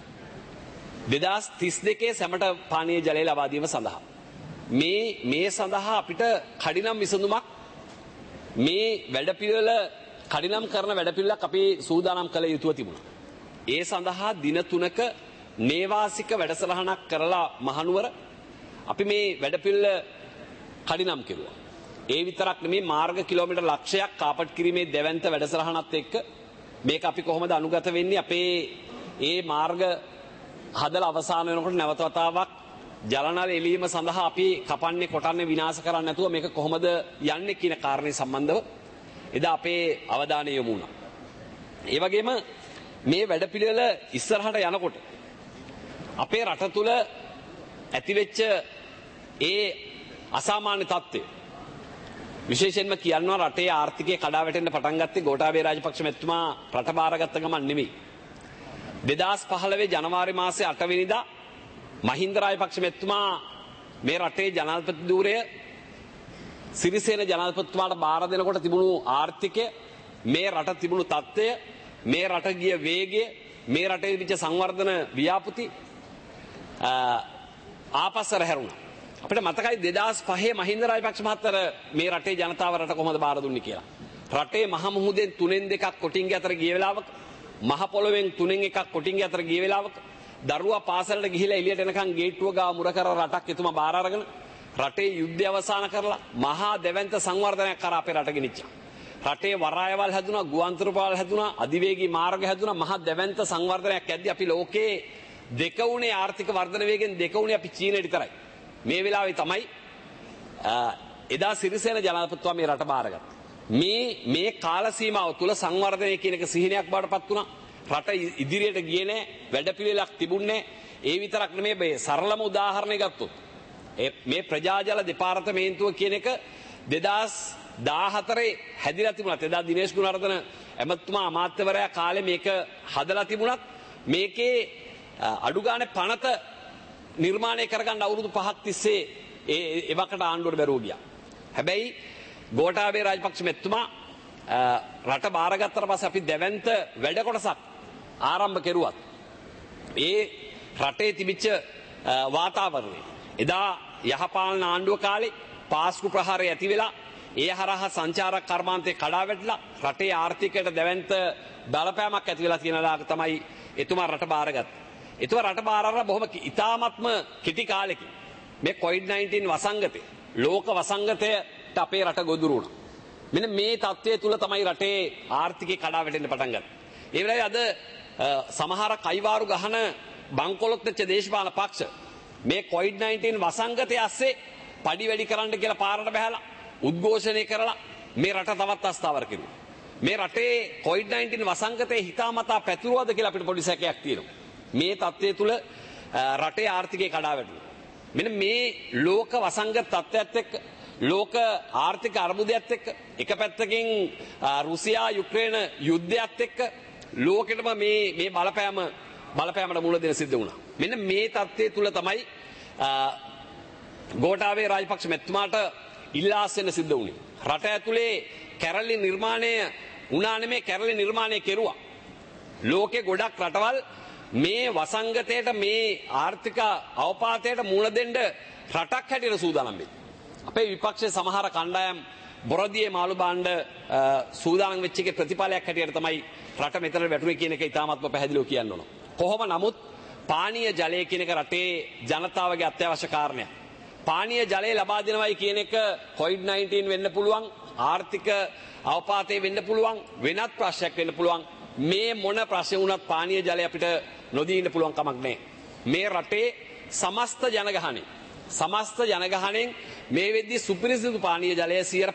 2032 සැමට පානීය ජලය ලබා දීම සඳහා. මේ සඳහා අපිට කඩිනම් විසඳුමක් මේ වැඩපිළිවෙල කඩිනම් කරන වැඩපිළිවෙලක් අපි සූදානම් කළ යුතුව තිබුණා. ඒ සඳහා දින 3ක නේවාසික වැඩසටහනක් කරලා මහනුවර අපි මේ වැඩපිළිවෙල කඩිනම් කෙරුවා. ඒ විතරක් නෙමේ මාර්ග කිලෝමීටර් ලක්ෂයක් කාපට් කිරීමේ දෙවන්ත වැඩසටහනත් එක්ක මේක අපි කොහොමද අනුගත වෙන්නේ අපේ ඒ මාර්ග හදලා අවසන් වෙනකොට නැවත වතාවක් ජලනල එළීම සඳහා අපි කපන්නේ කොටන්නේ විනාශ කරන්නේ නැතුව මේක කොහොමද යන්නේ කියන කාරණේ සම්බන්ධව එදා අපේ අවධානය යොමු වුණා. ඒ වගේම මේ වැඩපිළිවෙල ඉස්සරහට යනකොට අපේ රට තුල ඇතිවෙච්ච ඒ අසාමාන්‍ය තත්ත්වය විශේෂයෙන්ම කියනවා රටේ ආර්ථිකය කඩා වැටෙන්න පටන් ගත්තේ ගෝඨාභය රාජපක්ෂ මැතිතුමා රට බාරගත්ත ගමන් නෙමෙයි. 2015 ජනවාරි මාසයේ 8 වෙනිදා මහින්ද රාජපක්ෂ මැතිතුමා මේ රටේ ජනාධිපති ධූරය සිරිසේන ජනාධිපතිතුමාට බාර දෙනකොට තිබුණු ආර්ථිකය, මේ රට තිබුණු තත්ත්වය, මේ රට ගිය වේගය, මේ රටේ තිබිච්ච සංවර්ධන ව්‍යාපෘති ආපස්සට හැරුණා. අපිට මතකයි 2005 මහින්ද රාජපක්ෂ මහත්තයා මේ රටේ ජනතාව රට කොහොමද බාර දුන්නේ කියලා. රටේ මහ මුහුදෙන් 3-2ක් කොටින්ගේ අතර ගිය වෙලාවක, මහ පොළොවෙන් 3-1ක් කොටින්ගේ අතර ගිය වෙලාවක දරුවා පාසලට ගිහිලා එළියට එනකන් ගේට්ටුව ගාව මුර කර රටක් එතුමා බාර අරගෙන රටේ යුද්ධය අවසන් කරලා මහා දැවැන්ත සංවර්ධනයක් කරා අපේ රට ගෙනිච්චා. රටේ වරායවල් හැදුනා, ගුවන්තොටුපළ හැදුනා, අධිවේගී මාර්ග හැදුනා, මහා දැවැන්ත සංවර්ධනයක් ඇද්දි අපි ලෝකේ දෙකවුනේ ආර්ථික වර්ධන වේගෙන් දෙකවුනේ අපි චීනයට විතරයි. මේ වෙලාවේ තමයි එදා සිරිසේන ජනාධිපතිතුමා මේ රට බාරගත්තා. මේ කාල සීමාව තුල සංවර්ධනය කියන එක සිහිනයක් බවටපත් වුණා. රට ඉදිරියට ගියේ නැහැ, වැඩපිළිවෙලක් තිබුණේ නැහැ. ඒ විතරක් නෙමෙයි මේ සරලම උදාහරණයක් ගත්තොත් මේ ප්‍රජාජල දෙපාර්තමේන්තුව කියන එක 2014 හැදිලා තිබුණත් එදා දිනේෂ් ගුණවර්ධන ඇමතුමා අමාත්‍යවරයා කාලේ මේක හදලා තිබුණත් මේකේ අඩු ගානේ පනත නිර්මාණය කරගන්න අවුරුදු 5ක් තිස්සේ එවකට ආණ්ඩුවට බැරුව ගියා. හැබැයි ගෝඨාභය රාජපක්ෂ මැතිතුමා රට බාරගත්තට පස්සේ අපි දැවැන්ත වැඩ කොටසක් ආරම්භ කෙරුවත් ඒ රටේ තිබිච්ච වාතාවරණය එදා යහපාලන ආණ්ඩුව කාලේ පාස්කු ප්‍රහාරය ඇති වෙලා ඒ හරහා සංචාරක කර්මාන්තේ කඩා වැටලා රටේ ආර්ථිකයට දැවැන්ත බලපෑමක් ඇති වෙලා තියෙන ලාක තමයි එතුමා රට බාරගත්තේ. එතුමා රට බාර අරලා බොහොම ඉතාමත්ම කෙටි කාලෙකින් මේ COVID-19 වසංගතේ ලෝක වසංගතයට අපේ රට ගොදුරු වුණා. මෙන්න මේ තත්ත්වය තුල තමයි රටේ ආර්ථිකය කඩා වැටෙන්න පටන් ගත්තේ. ඒ වෙලාවේ අද සමහර කයිවාරු ගහන බංකොලොත් වෙච්ච දේශපාලන පක්ෂ මේ COVID-19 වසංගතය ඇස්සේ පඩි වැඩි කරන්න කියලා පාරට බහැලා උද්ඝෝෂණය කරලා මේ රට තවත් අස්ථාවර කෙරුවා. මේ රටේ COVID-19 වසංගතේ හිතාමතා පැතුරුවද කියලා අපිට පොඩි සැකයක් තියෙනවා. මේ තත්ත්වය තුල රටේ ආර්ථිකය කඩා වැටුණා. මෙන්න මේ ලෝක වසංගත තත්ත්වයත් එක්ක ලෝක ආර්ථික අර්බුදයත් එක්ක එක පැත්තකින් රුසියා යුක්‍රේන යුද්ධයත් එක්ක ලෝකෙටම මේ බලපෑමට මුල දෙන්න සිද්ධ වුණා. මෙන්න මේ තත්ත්වය තුල තමයි ගෝඨාභය රාජපක්ෂ මැතිතුමාට ඉල්ලාස් වෙන්න සිද්ධ වුණේ. රට ඇතුලේ කැරලි නිර්මාණය වුණා නෙමේ කැරලි නිර්මාණය කෙරුවා. ලෝකේ ගොඩක් රටවල් මේ වසංගතයට මේ ආර්ථික අවපාතයට මුහුණ දෙන්න රටක් හැටියට සූදානම් වෙයි. අපේ විපක්ෂයේ සමහර කණ්ඩායම් බොරදියේ මාළු බාණ්ඩ සූදානම් වෙච්ච එකේ ප්‍රතිඵලයක් හැටියට තමයි රට මෙතන වැටුනේ කියන එක ඉතාමත්ම පැහැදිලිව කියන්න ඕන. කොහොම නමුත් පානීය ජලය කියන එක රටේ ජනතාවගේ අත්‍යවශ්‍ය කාරණයක්. පානීය ජලය ලබා දෙනවයි කියන එක COVID-19 වෙන්න පුළුවන්, ආර්ථික අවපාතේ වෙන්න පුළුවන්, වෙනත් ප්‍රශ්නයක් වෙන්න පුළුවන්. මේ මොන ප්‍රශ්න වුණත් පානීය ජලය අපිට නොදී ඉන්න පුළුවන් කමක් නැහැ. මේ රටේ සමස්ත ජනගහණයෙන් මේ වෙද්දී සුපිරිසිදු පානීය ජලය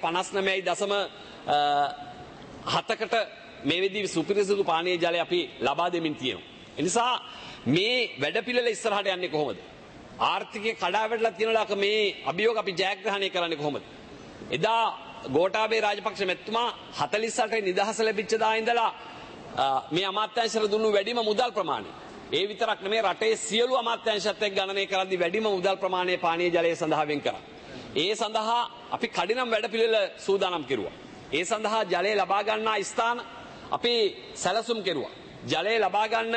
59.7%කට මේ වෙද්දී සුපිරිසිදු පානීය ජලය අපි ලබා දෙමින් තියෙනවා. ඒ නිසා මේ වැඩපිළිවෙල ඉස්සරහට යන්නේ කොහොමද? ආර්ථිකය කඩා වැටලා තියෙනලාක මේ අභියෝග අපි ජයග්‍රහණය කරන්නේ කොහොමද? එදා ගෝඨාභය රාජපක්ෂ මැතිතුමා 48 නිදහස ලැබිච්ච දා ඉඳලා මේ අමාත්‍යාංශවල දුන්නු වැඩිම මුදල් ප්‍රමාණය. ඒ විතරක් නෙමෙයි රටේ සියලු අමාත්‍යාංශත් එක්ක ගණනය කරද්දී වැඩිම මුදල් ප්‍රමාණය පානීය ජලය සඳහා වෙන් කරා. ඒ සඳහා අපි කඩිනම් වැඩපිළිවෙල සූදානම් කෙරුවා. ඒ සඳහා ජලය ලබා ගන්නා ස්ථාන අපි සැලසුම් කෙරුවා. ජලය ලබා ගන්න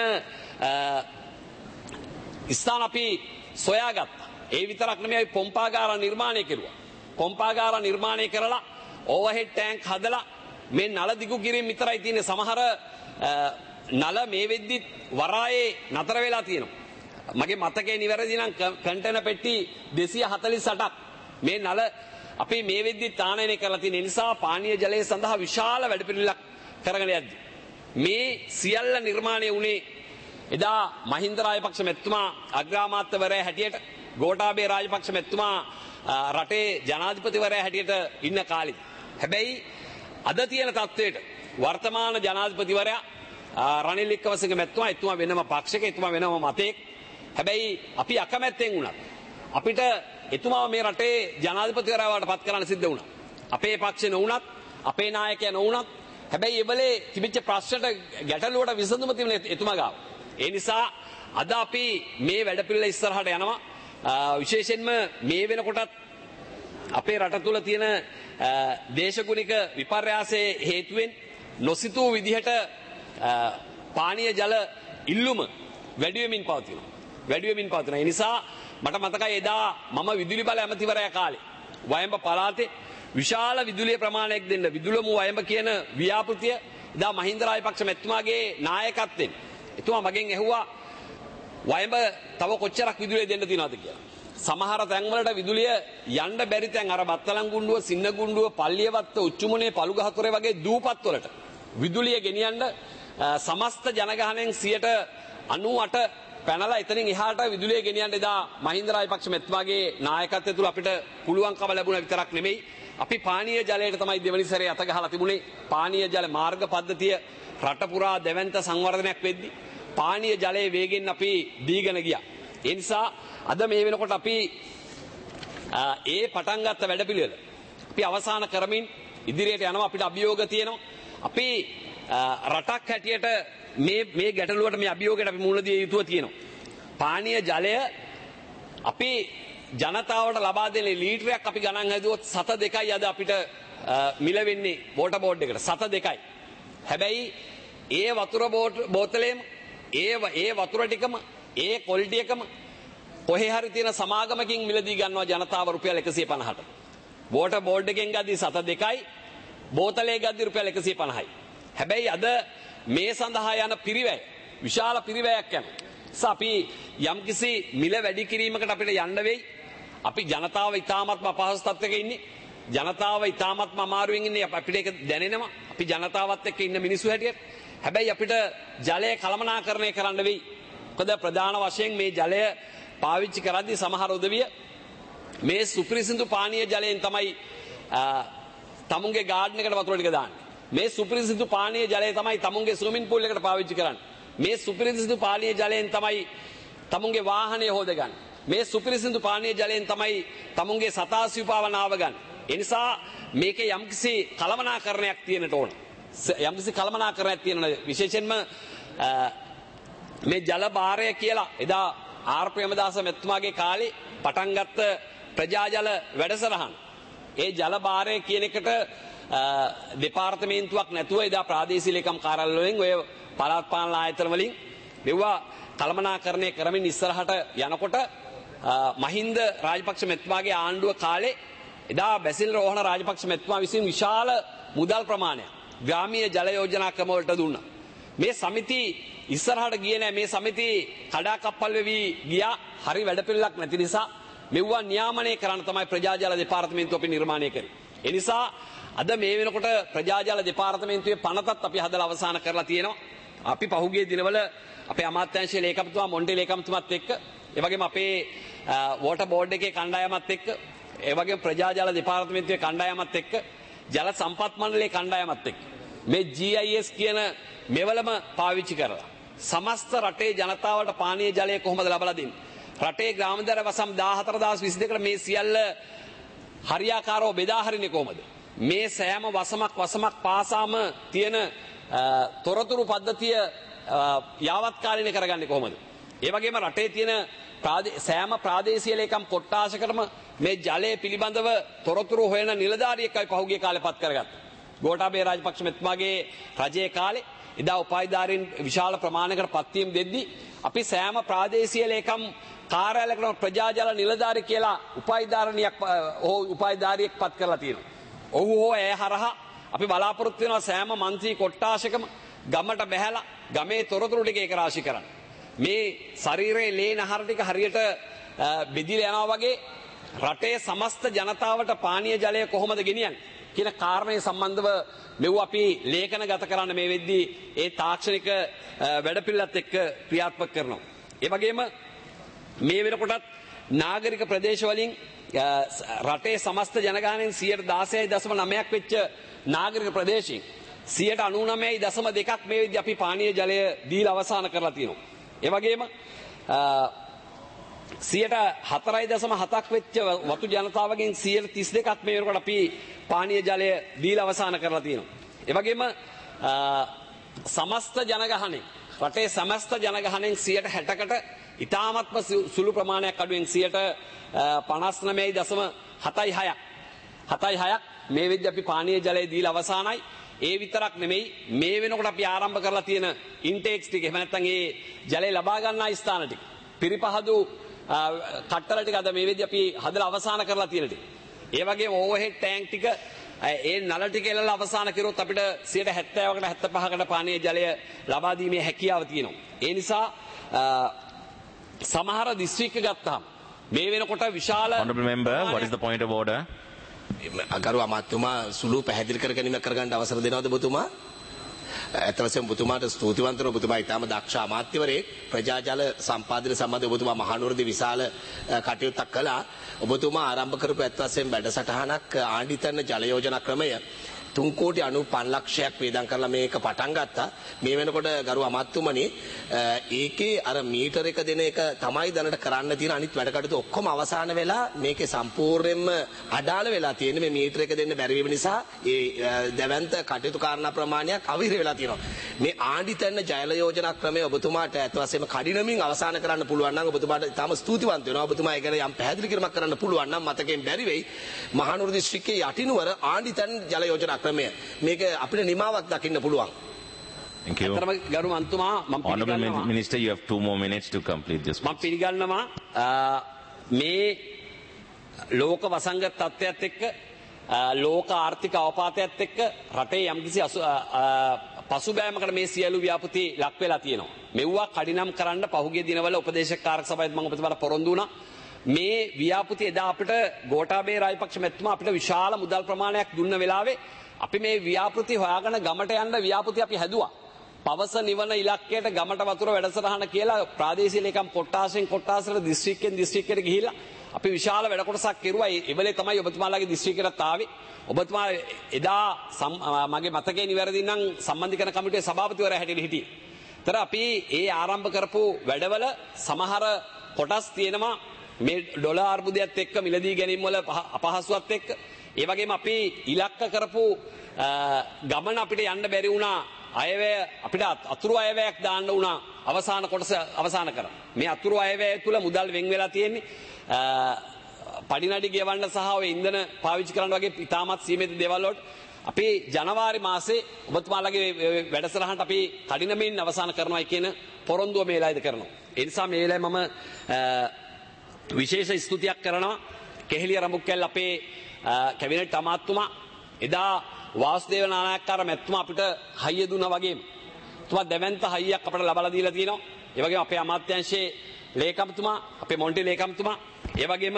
ස්ථාන අපි සොයාගත්තා. ඒ විතරක් නෙමෙයි අපි පොම්පාගාර නිර්මාණය කෙරුවා. පොම්පාගාර නිර්මාණය කරලා ඕවර්හෙඩ් ටැංක් හදලා මේ නල දිගු කිරීම විතරයි තියෙන්නේ. සමහර නල මේ වෙද්දි වරායේ නතර වෙලා තියෙනවා. මගේ මතකයේ නිවැරදි නම් කන්ටේනර් පෙට්ටි 248ක් මේ නල අපි මේ වෙද්දි තානනය කරලා තියෙන නිසා පානීය ජලය සඳහා විශාල වැඩපිළිවෙලක් කරගෙන යද්දී මේ සියල්ල නිර්මාණය වුණේ එදා මහින්ද රාජපක්ෂ මැතිතුමා අග්‍රාමාත්‍යවරයා හැටියට ගෝඨාභය රාජපක්ෂ මැතිතුමා රටේ ජනාධිපතිවරයා හැටියට ඉන්න කාලෙදි. හැබැයි අද තියෙන තත්ත්වයට වර්තමාන ජනාධිපතිවරයා රනිල් වික්‍රමසිංහ මැතිතුමා එතුමා වෙනම පක්ෂයක එතුමා වෙනම මතයක. හැබැයි අපි අකමැත්තෙන් වුණත් අපිට එතුමාව මේ රටේ ජනාධිපතිවරයාට පත් කරන්න සිද්ධ වුණා. අපේ පක්ෂේ නොවුනත් අපේ නායකයා නොවුනත් හැබැයි ඒබලේ තිබිච්ච ප්‍රශ්නට ගැටලුවට විසඳුම තිබුණේ එතුමා ගාව. ඒ නිසා අද අපි මේ වැඩපිළිවෙල ඉස්සරහට යනවා. විශේෂයෙන්ම මේ වෙනකොටත් අපේ රට තුල තියෙන දේශගුණික විපර්යාසයේ හේතුවෙන් නොසිතූ විදිහට පානීය ජල ඉල්ලුම වැඩි වෙමින් පවතිනවා. ඒ නිසා මට මතකයි එදා මම විදුලි බල ඇමතිවරයා කාලේ වයඹ පළාතේ විශාල විදුලිය ප්‍රමාණයක් දෙන්න විදුලමු වයඹ කියන ව්‍යාපෘතිය එදා මහින්ද රාජපක්ෂ මැතිතුමාගේ නායකත්වයෙන් එතුමා මගෙන් ඇහුවා වයඹ තව කොච්චරක් විදුලිය දෙන්න තියෙනවද කියලා. සමහර තැන්වලට විදුලිය යන්න බැරි තැන් අර බත්තලන් ගුණ්ඩුව, සින්න ගුණ්ඩුව, පල්ලියවත්ත, උච්චුමුණේ, පළුගහතොරේ වගේ දූපත් වලට විදුලිය ගෙනියන්න සමස්ත ජනගහනයෙන් 98% පැනලා එතනින් එහාට විදුලිය ගෙනියන්න එදා මහින්ද රාජපක්ෂ මැතිතුමාගේ නායකත්වය තුල අපිට පුළුවන්කම ලැබුණා විතරක් නෙමෙයි අපි පානීය ජලයට තමයි දෙවනි සැරේ අත ගහලා තිබුණේ. පානීය ජල මාර්ග පද්ධතිය රට පුරා දැවැන්ත සංවර්ධනයක් වෙද්දී පානීය ජලයේ වේගෙන් අපි දීගෙන ගියා. ඒ නිසා අද මේ වෙනකොට අපි ඒ පටන් ගත්ත වැඩපිළිවෙල අපි අවසන් කරමින් ඉදිරියට යනවා. අපිට අභියෝග තියෙනවා. අපි රටක් හැටියට මේ ගැටලුවට මේ අභියෝගයට අපි මුහුණ දිය යුතුව තියෙනවා. පානීය ජලය අපි ජනතාවට ලබා දෙන ලීටරයක් අපි ගණන් හදුවොත් 7.2යි අද අපිට මිල වෙන්නේ වෝටර් බෝඩ් එකට 7.2යි. හැබැයි ඒ වතුර බෝතලෙම ඒ වතුර ටිකම ඒ ක්වොලිටි එකම කොහේ හරි තියෙන සමාගමකින් මිලදී ගන්නවා ජනතාව රුපියල් 150ට. වෝටර් බෝඩ් එකෙන් ගද්දි 7.2යි බෝතලේ ගද්දි රුපියල් 150යි. හැබැයි අද මේ සඳහා යන පිරිවැය විශාල පිරිවැයක් යනවා. අපි යම්කිසි මිල වැඩි කිරීමකට අපිට යන්න වෙයි. අපි ජනතාව ඉතාමත්ම අපහසු තත්ත්වයක ඉන්නේ. ජනතාව ඉතාමත්ම අමාරුවෙන් ඉන්නේ. අපිට ඒක දැනෙනවා. අපි ජනතාවත් එක්ක ඉන්න මිනිස්සු හැටියට. හැබැයි අපිට ජලය කළමනාකරණය කරන්න වෙයි. මොකද ප්‍රධාන වශයෙන් මේ ජලය පාවිච්චි කරද්දී සමහර උදවිය මේ සුපිරිසිදු පානීය ජලයෙන් තමයි තමුන්ගේ ගාඩන් එකට වතුර ටික දාන්නේ. මේ සුපිරිසිදු පානීය ජලය තමයි තමුන්ගේ ස්විමින් පූල් එකට පාවිච්චි කරන්නේ. මේ සුපිරිසිදු පානීය ජලයෙන් තමයි තමුන්ගේ වාහනේ හොදගන්නේ. මේ සුපිරිසිදු පානීය ජලයෙන් තමයි තමුන්ගේ සතා සිව්පාව නාව ගන්න. ඒ නිසා මේකේ යම්කිසි කළමනාකරණයක් තියෙන්නට ඕන. යම්කිසි කළමනාකරණයක් තියෙන විශේෂයෙන්ම මේ ජල භාරය කියලා එදා ආර් ප්‍රේමදාස මැතිතුමාගේ කාලේ පටන් ගත්ත ප්‍රජාජල වැඩසටහන. ඒ ජල භාරය කියන එකට දෙපාර්තමේන්තුවක් නැතුව එදා ප්‍රාදේශීය ලේකම් කාර්යාලය වලින් ඔය පළාත් පාලන ආයතන වලින් මෙවුවා කළමනාකරණය කරමින් ඉස්සරහට යනකොට මහින්ද රාජපක්ෂ මැතිතුමාගේ ආණ්ඩුව කාලේ එදා බැසිල් රෝහණ රාජපක්ෂ මැතිතුමා විසින් විශාල මුදල් ප්‍රමාණයක් ග්‍රාමීය ජල යෝජනා ක්‍රම වලට දුන්නා. මේ සමිති ඉස්සරහට ගියේ නැහැ. මේ සමිති කඩාකප්පල් වෙවි ගියා. හරි වැඩපිළිවෙලක් නැති නිසා මෙවුවා නියාමනය කරන්න තමයි ප්‍රජාජල දෙපාර්තමේන්තුව අපි නිර්මාණය කරේ. ඒ නිසා අද මේ වෙනකොට ප්‍රජාජල දෙපාර්තමේන්තුවේ පනතත් අපි හදලා අවසන් කරලා තියෙනවා. අපි පහුගිය දිනවල අපේ අමාත්‍යාංශයේ ලේකම්තුමා මොන්ටේ ලේකම්තුමාත් එක්ක ඒ වගේම අපේ වෝටර් බෝඩ් එකේ කණ්ඩායමත් එක්ක ඒ වගේම ප්‍රජාජල දෙපාර්තමේන්තුවේ කණ්ඩායමත් එක්ක ජල සම්පත් මණ්ඩලයේ කණ්ඩායමත් එක්ක මේ GIS කියන මෙවලම පාවිච්චි කරලා සමස්ත රටේ ජනතාවට පානීය ජලය කොහොමද ලබා දෙන්නේ? රටේ ග්‍රාමදර වසම් 14022කට මේ සියල්ල හරියාකාරව බෙදා හරින්නේ කොහොමද? මේ සෑම වසමක් පාසාම තියෙන තොරතුරු පද්ධතිය යාවත්කාලින කරගන්නේ කොහොමද? ඒ වගේම රටේ තියෙන සෑම ප්‍රාදේශීය ලේකම් කොට්ටාශකටම මේ ජලය පිළිබඳව තොරතුරු හොයන නිලධාරියෙක්යි පහුගිය කාලේ පත් කරගත්තා. ගෝඨාභය රාජපක්ෂ මැතිතුමාගේ රජයේ කාලේ එදා උපාධිධාරීන් විශාල ප්‍රමාණයකට පත්වීම් දෙද්දී අපි සෑම ප්‍රාදේශීය ලේකම් කාර්යාලයකටම ප්‍රජාජල නිලධාරි කියලා උපාධිධාරියෙක් පත් කරලා තියෙනවා. ඔහු හෝ ඇය හරහා අපි බලාපොරොත්තු වෙනවා සෑම මන්ත්‍රී කොට්ටාශකම ගමට බැහැලා ගමේ තොරතුරු ටික ඒක රාශි කරන්න. මේ ශරීරයේ ලේ නහර ටික හරියට බෙදිලා යනවා වගේ රටේ සමස්ත ජනතාවට පානීය ජලය කොහොමද ගෙනියන්නේ කියන කාරණේ සම්බන්ධව මෙව අපි ලේඛනගත කරන්න මේ වෙද්දී ඒ තාක්ෂණික වැඩපිළිවෙලත් එක්ක ක්‍රියාත්මක කරනවා. ඒ වගේම මේ වෙනකොටත් නාගරික ප්‍රදේශ වලින් රටේ සමස්ත ජනගහනයෙන් 16.9ක් වෙච්ච නාගරික ප්‍රදේශයෙන් 99.2ක් මේ වෙද්දී අපි පානීය ජලය දීලා අවසන් කරලා තියෙනවා. ඒ වගේම 4.7ක් වෙච්ච වතු ජනතාවගෙන් 32ක් මේ වෙනකොට අපි පානීය ජලය දීලා අවසන් කරලා තියෙනවා. ඒ වගේම සමස්ත ජනගහණය රටේ සමස්ත ජනගහණයෙන් 60%කට ඉතාමත්ම සුළු ප්‍රමාණයක් අඩුවෙන් 59.76ක් මේ විදිහට අපි පානීය ජලය දීලා අවසానයි. ඒ විතරක් නෙමෙයි මේ වෙනකොට අපි ආරම්භ කරලා තියෙන ඉන්ටේක්ස් ටික එහෙම නැත්නම් ඒ ජලය ලබා ගන්නා ස්ථාන ටික පිරිපහදු කට්ටල ටික අද මේ විදිහට අපි හදලා අවසන් කරලා තියෙන ටික. ඒ වගේම ඕවර්හෙඩ් ටැංක් ටික ඒ නල ටික එලලා අවසන් කරොත් අපිට 70%කට 75%කට පානීය ජලය ලබා දීමේ හැකියාව තියෙනවා. ඒ නිසා සමහර දිස්ත්‍රික්ක ගත්තාම මේ වෙනකොට විශාල Honorable member, what is the point of order? අගරු අමාත්‍යතුමා සුළු පැහැදිලි කර ගැනීමක් කරගන්න අවසර දෙනවද ඔබතුමා? ඇත්ත වශයෙන්ම ඔබතුමාට ස්තුතිවන්ත වෙනවා. ඔබතුමා ඊටම දක්ෂ අමාත්‍යවරයෙක්. ප්‍රජාජල සම්පාදනය සම්බන්ධව ඔබතුමා මහනුවරදී විශාල කටයුත්තක් කළා. ඔබතුමා ආරම්භ කරපු ඇත්ත වශයෙන්ම වැඩසටහනක් ආණ්ඩිතන ජල යෝජනා ක්‍රමය 3,95,00,000ක් වේදම් කරලා මේක පටන් ගත්තා. මේ වෙනකොට ගරු අමාත්‍යතුමනි ඒකේ අර මීටර එක දෙන එක තමයි දැනට කරන්න තියෙන අනිත් වැඩ කටයුතු ඔක්කොම අවසන් වෙලා මේකේ සම්පූර්ණයෙන්ම අඩාල වෙලා තියෙන්නේ. මේ මීටර එක දෙන්න බැරි වීම නිසා ඒ දැවැන්ත කටයුතු කාරණා ප්‍රමාණයක් අවහිර වෙලා තියෙනවා. මේ ආණ්ඩිතන ජල යෝජනා ක්‍රමය ඔබතුමාට ඇත්ත වශයෙන්ම කඩිනමින් අවසන් කරන්න පුළුවන් නම් ඔබතුමාට තාම ස්තුතිවන්ත වෙනවා. ඔබතුමා ඒක ගැන යම් පැහැදිලි කිරීමක් කරන්න පුළුවන් නම් මතකයෙන් බැරි වෙයි. මහනුවර දිස්ත්‍රික්කයේ යටිනුවර ආණ්ඩිතන ජල යෝජනා මේක අපිට නිමාවක් දකින්න පුළුවන්. Thank you. Honorable Minister, you have 2 more minutes to complete this. මම පිළිගන්නවා මේ ලෝක වසංගත තත්ත්වයත් එක්ක ලෝක ආර්ථික අවපාතයත් එක්ක රටේ යම්කිසි පසුබෑමකට මේ සියලු ව්‍යාපෘති ලක් වෙලා තියෙනවා. මෙව්වා කඩිනම් කරන්න පහුගිය දිනවල උපදේශක කාර්ක සභාවෙත් මම ඔබතුමාට පොරොන්දු වුණා. මේ ව්‍යාපෘති එදා අපිට ගෝඨාභය රාජපක්ෂ මැතිතුමා අපිට විශාල මුදල් ප්‍රමාණයක් දුන්න වෙලාවේ අපි මේ ව්‍යාපෘති හොයාගෙන ගමට යන්න ව්‍යාපෘති අපි හැදුවා. පවස නිවන ඉලක්කයට ගමට වතුර වැඩසටහන කියලා ප්‍රාදේශීය ලේකම් කොට්ටාසෙන් කොට්ටාසට දිස්ත්‍රික්කෙන් දිස්ත්‍රික්කයට ගිහිල්ලා අපි විශාල වැඩ කොටසක් කෙරුවා. ඒ වෙලේ තමයි ඔබතුමාලාගේ දිස්ත්‍රික්කයටත් ආවේ. ඔබතුමා එදා මගේ මතකයේ නිවැරදි නම් සම්බන්ධීකරණ කමිටුවේ සභාපතිවරයා හැටියට හිටියේ. ඒතර අපි ඒ ආරම්භ කරපු වැඩවල සමහර කොටස් තියෙනවා මේ ඩොලර් අර්බුදයත් එක්ක මිලදී ගැනීම වල අපහසුවත් එක්ක. ඒ වගේම අපි ඉලක්ක කරපු ගමන අපිට යන්න බැරි වුණා. අයවැය අපිට අතුරු අයවැයක් දාන්න වුණා. අවසාන කොටස අවසන් කරා. මේ අතුරු අයවැය තුල මුදල් වෙන් වෙලා තියෙන්නේ. පඩිනඩි ගෙවන්න සහ ඔය ඉන්ධන පාවිච්චි කරන්න වගේ ඉතාමත් සීමිත දේවල් වලට අපි ජනවාරි මාසේ ඔබතුමාලගේ වැඩසටහනට අපි කඩිනමින් අවසන් කරනවා කියන පොරොන්දුව මේ වෙලාවේදී කරනවා. ඒ නිසා මේ වෙලාවේ මම විශේෂ ස්තුතියක් කරනවා කෙහෙලිය රඹුක්කැල් අපේ කැබිනට් අමාත්‍යතුමා එදා වාසුදේව නානායක්කාර මැතිතුමා අපිට හයිය දුන්නා වගේම තුමා දැවැන්ත හයියක් අපිට ලබා දීලා තියෙනවා. ඒ වගේම අපේ අමාත්‍යාංශයේ ලේකම්තුමා අපේ මොන්ටි ලේකම්තුමා ඒ වගේම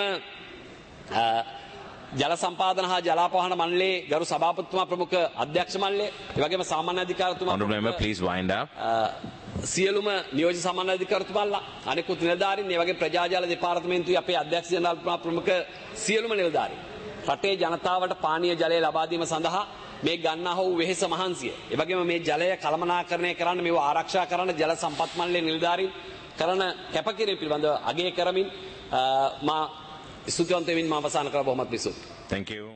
ජල සම්පාදන හා ජලාපවාහන මණ්ඩලයේ ගරු සභාපතිතුමා ප්‍රමුඛ අධ්‍යක්ෂ මණ්ඩලය ඒ වගේම සාමාන්‍ය අධිකාරිතුමා Honorable member, please wind up. සියලුම නියෝජ්‍ය සාමාන්‍ය අධිකාරිතුමාලා අනෙකුත් නිලධාරීන් ඒ වගේ ප්‍රජාජල දෙපාර්තමේන්තුවේ අපේ අධ්‍යක්ෂ ජනරාල්තුමා ප්‍රමුඛ සියලුම නිලධාරීන් රටේ ජනතාවට පානීය ජලය ලබා දීම සඳහා මේ ගන්නා වූ වෙහෙස මහන්සිය ඒ වගේම මේ ජලය කළමනාකරණය කරන්න මේව ආරක්ෂා කරන්න ජල සම්පත් මණ්ඩලයේ නිලධාරීන් කරන කැපකිරීම පිළිබඳව අගය කරමින් මා ස්තුතිවන්ත වෙමින් මම අවසන් කරලා බොහොමත් පිසුත්. Thank you.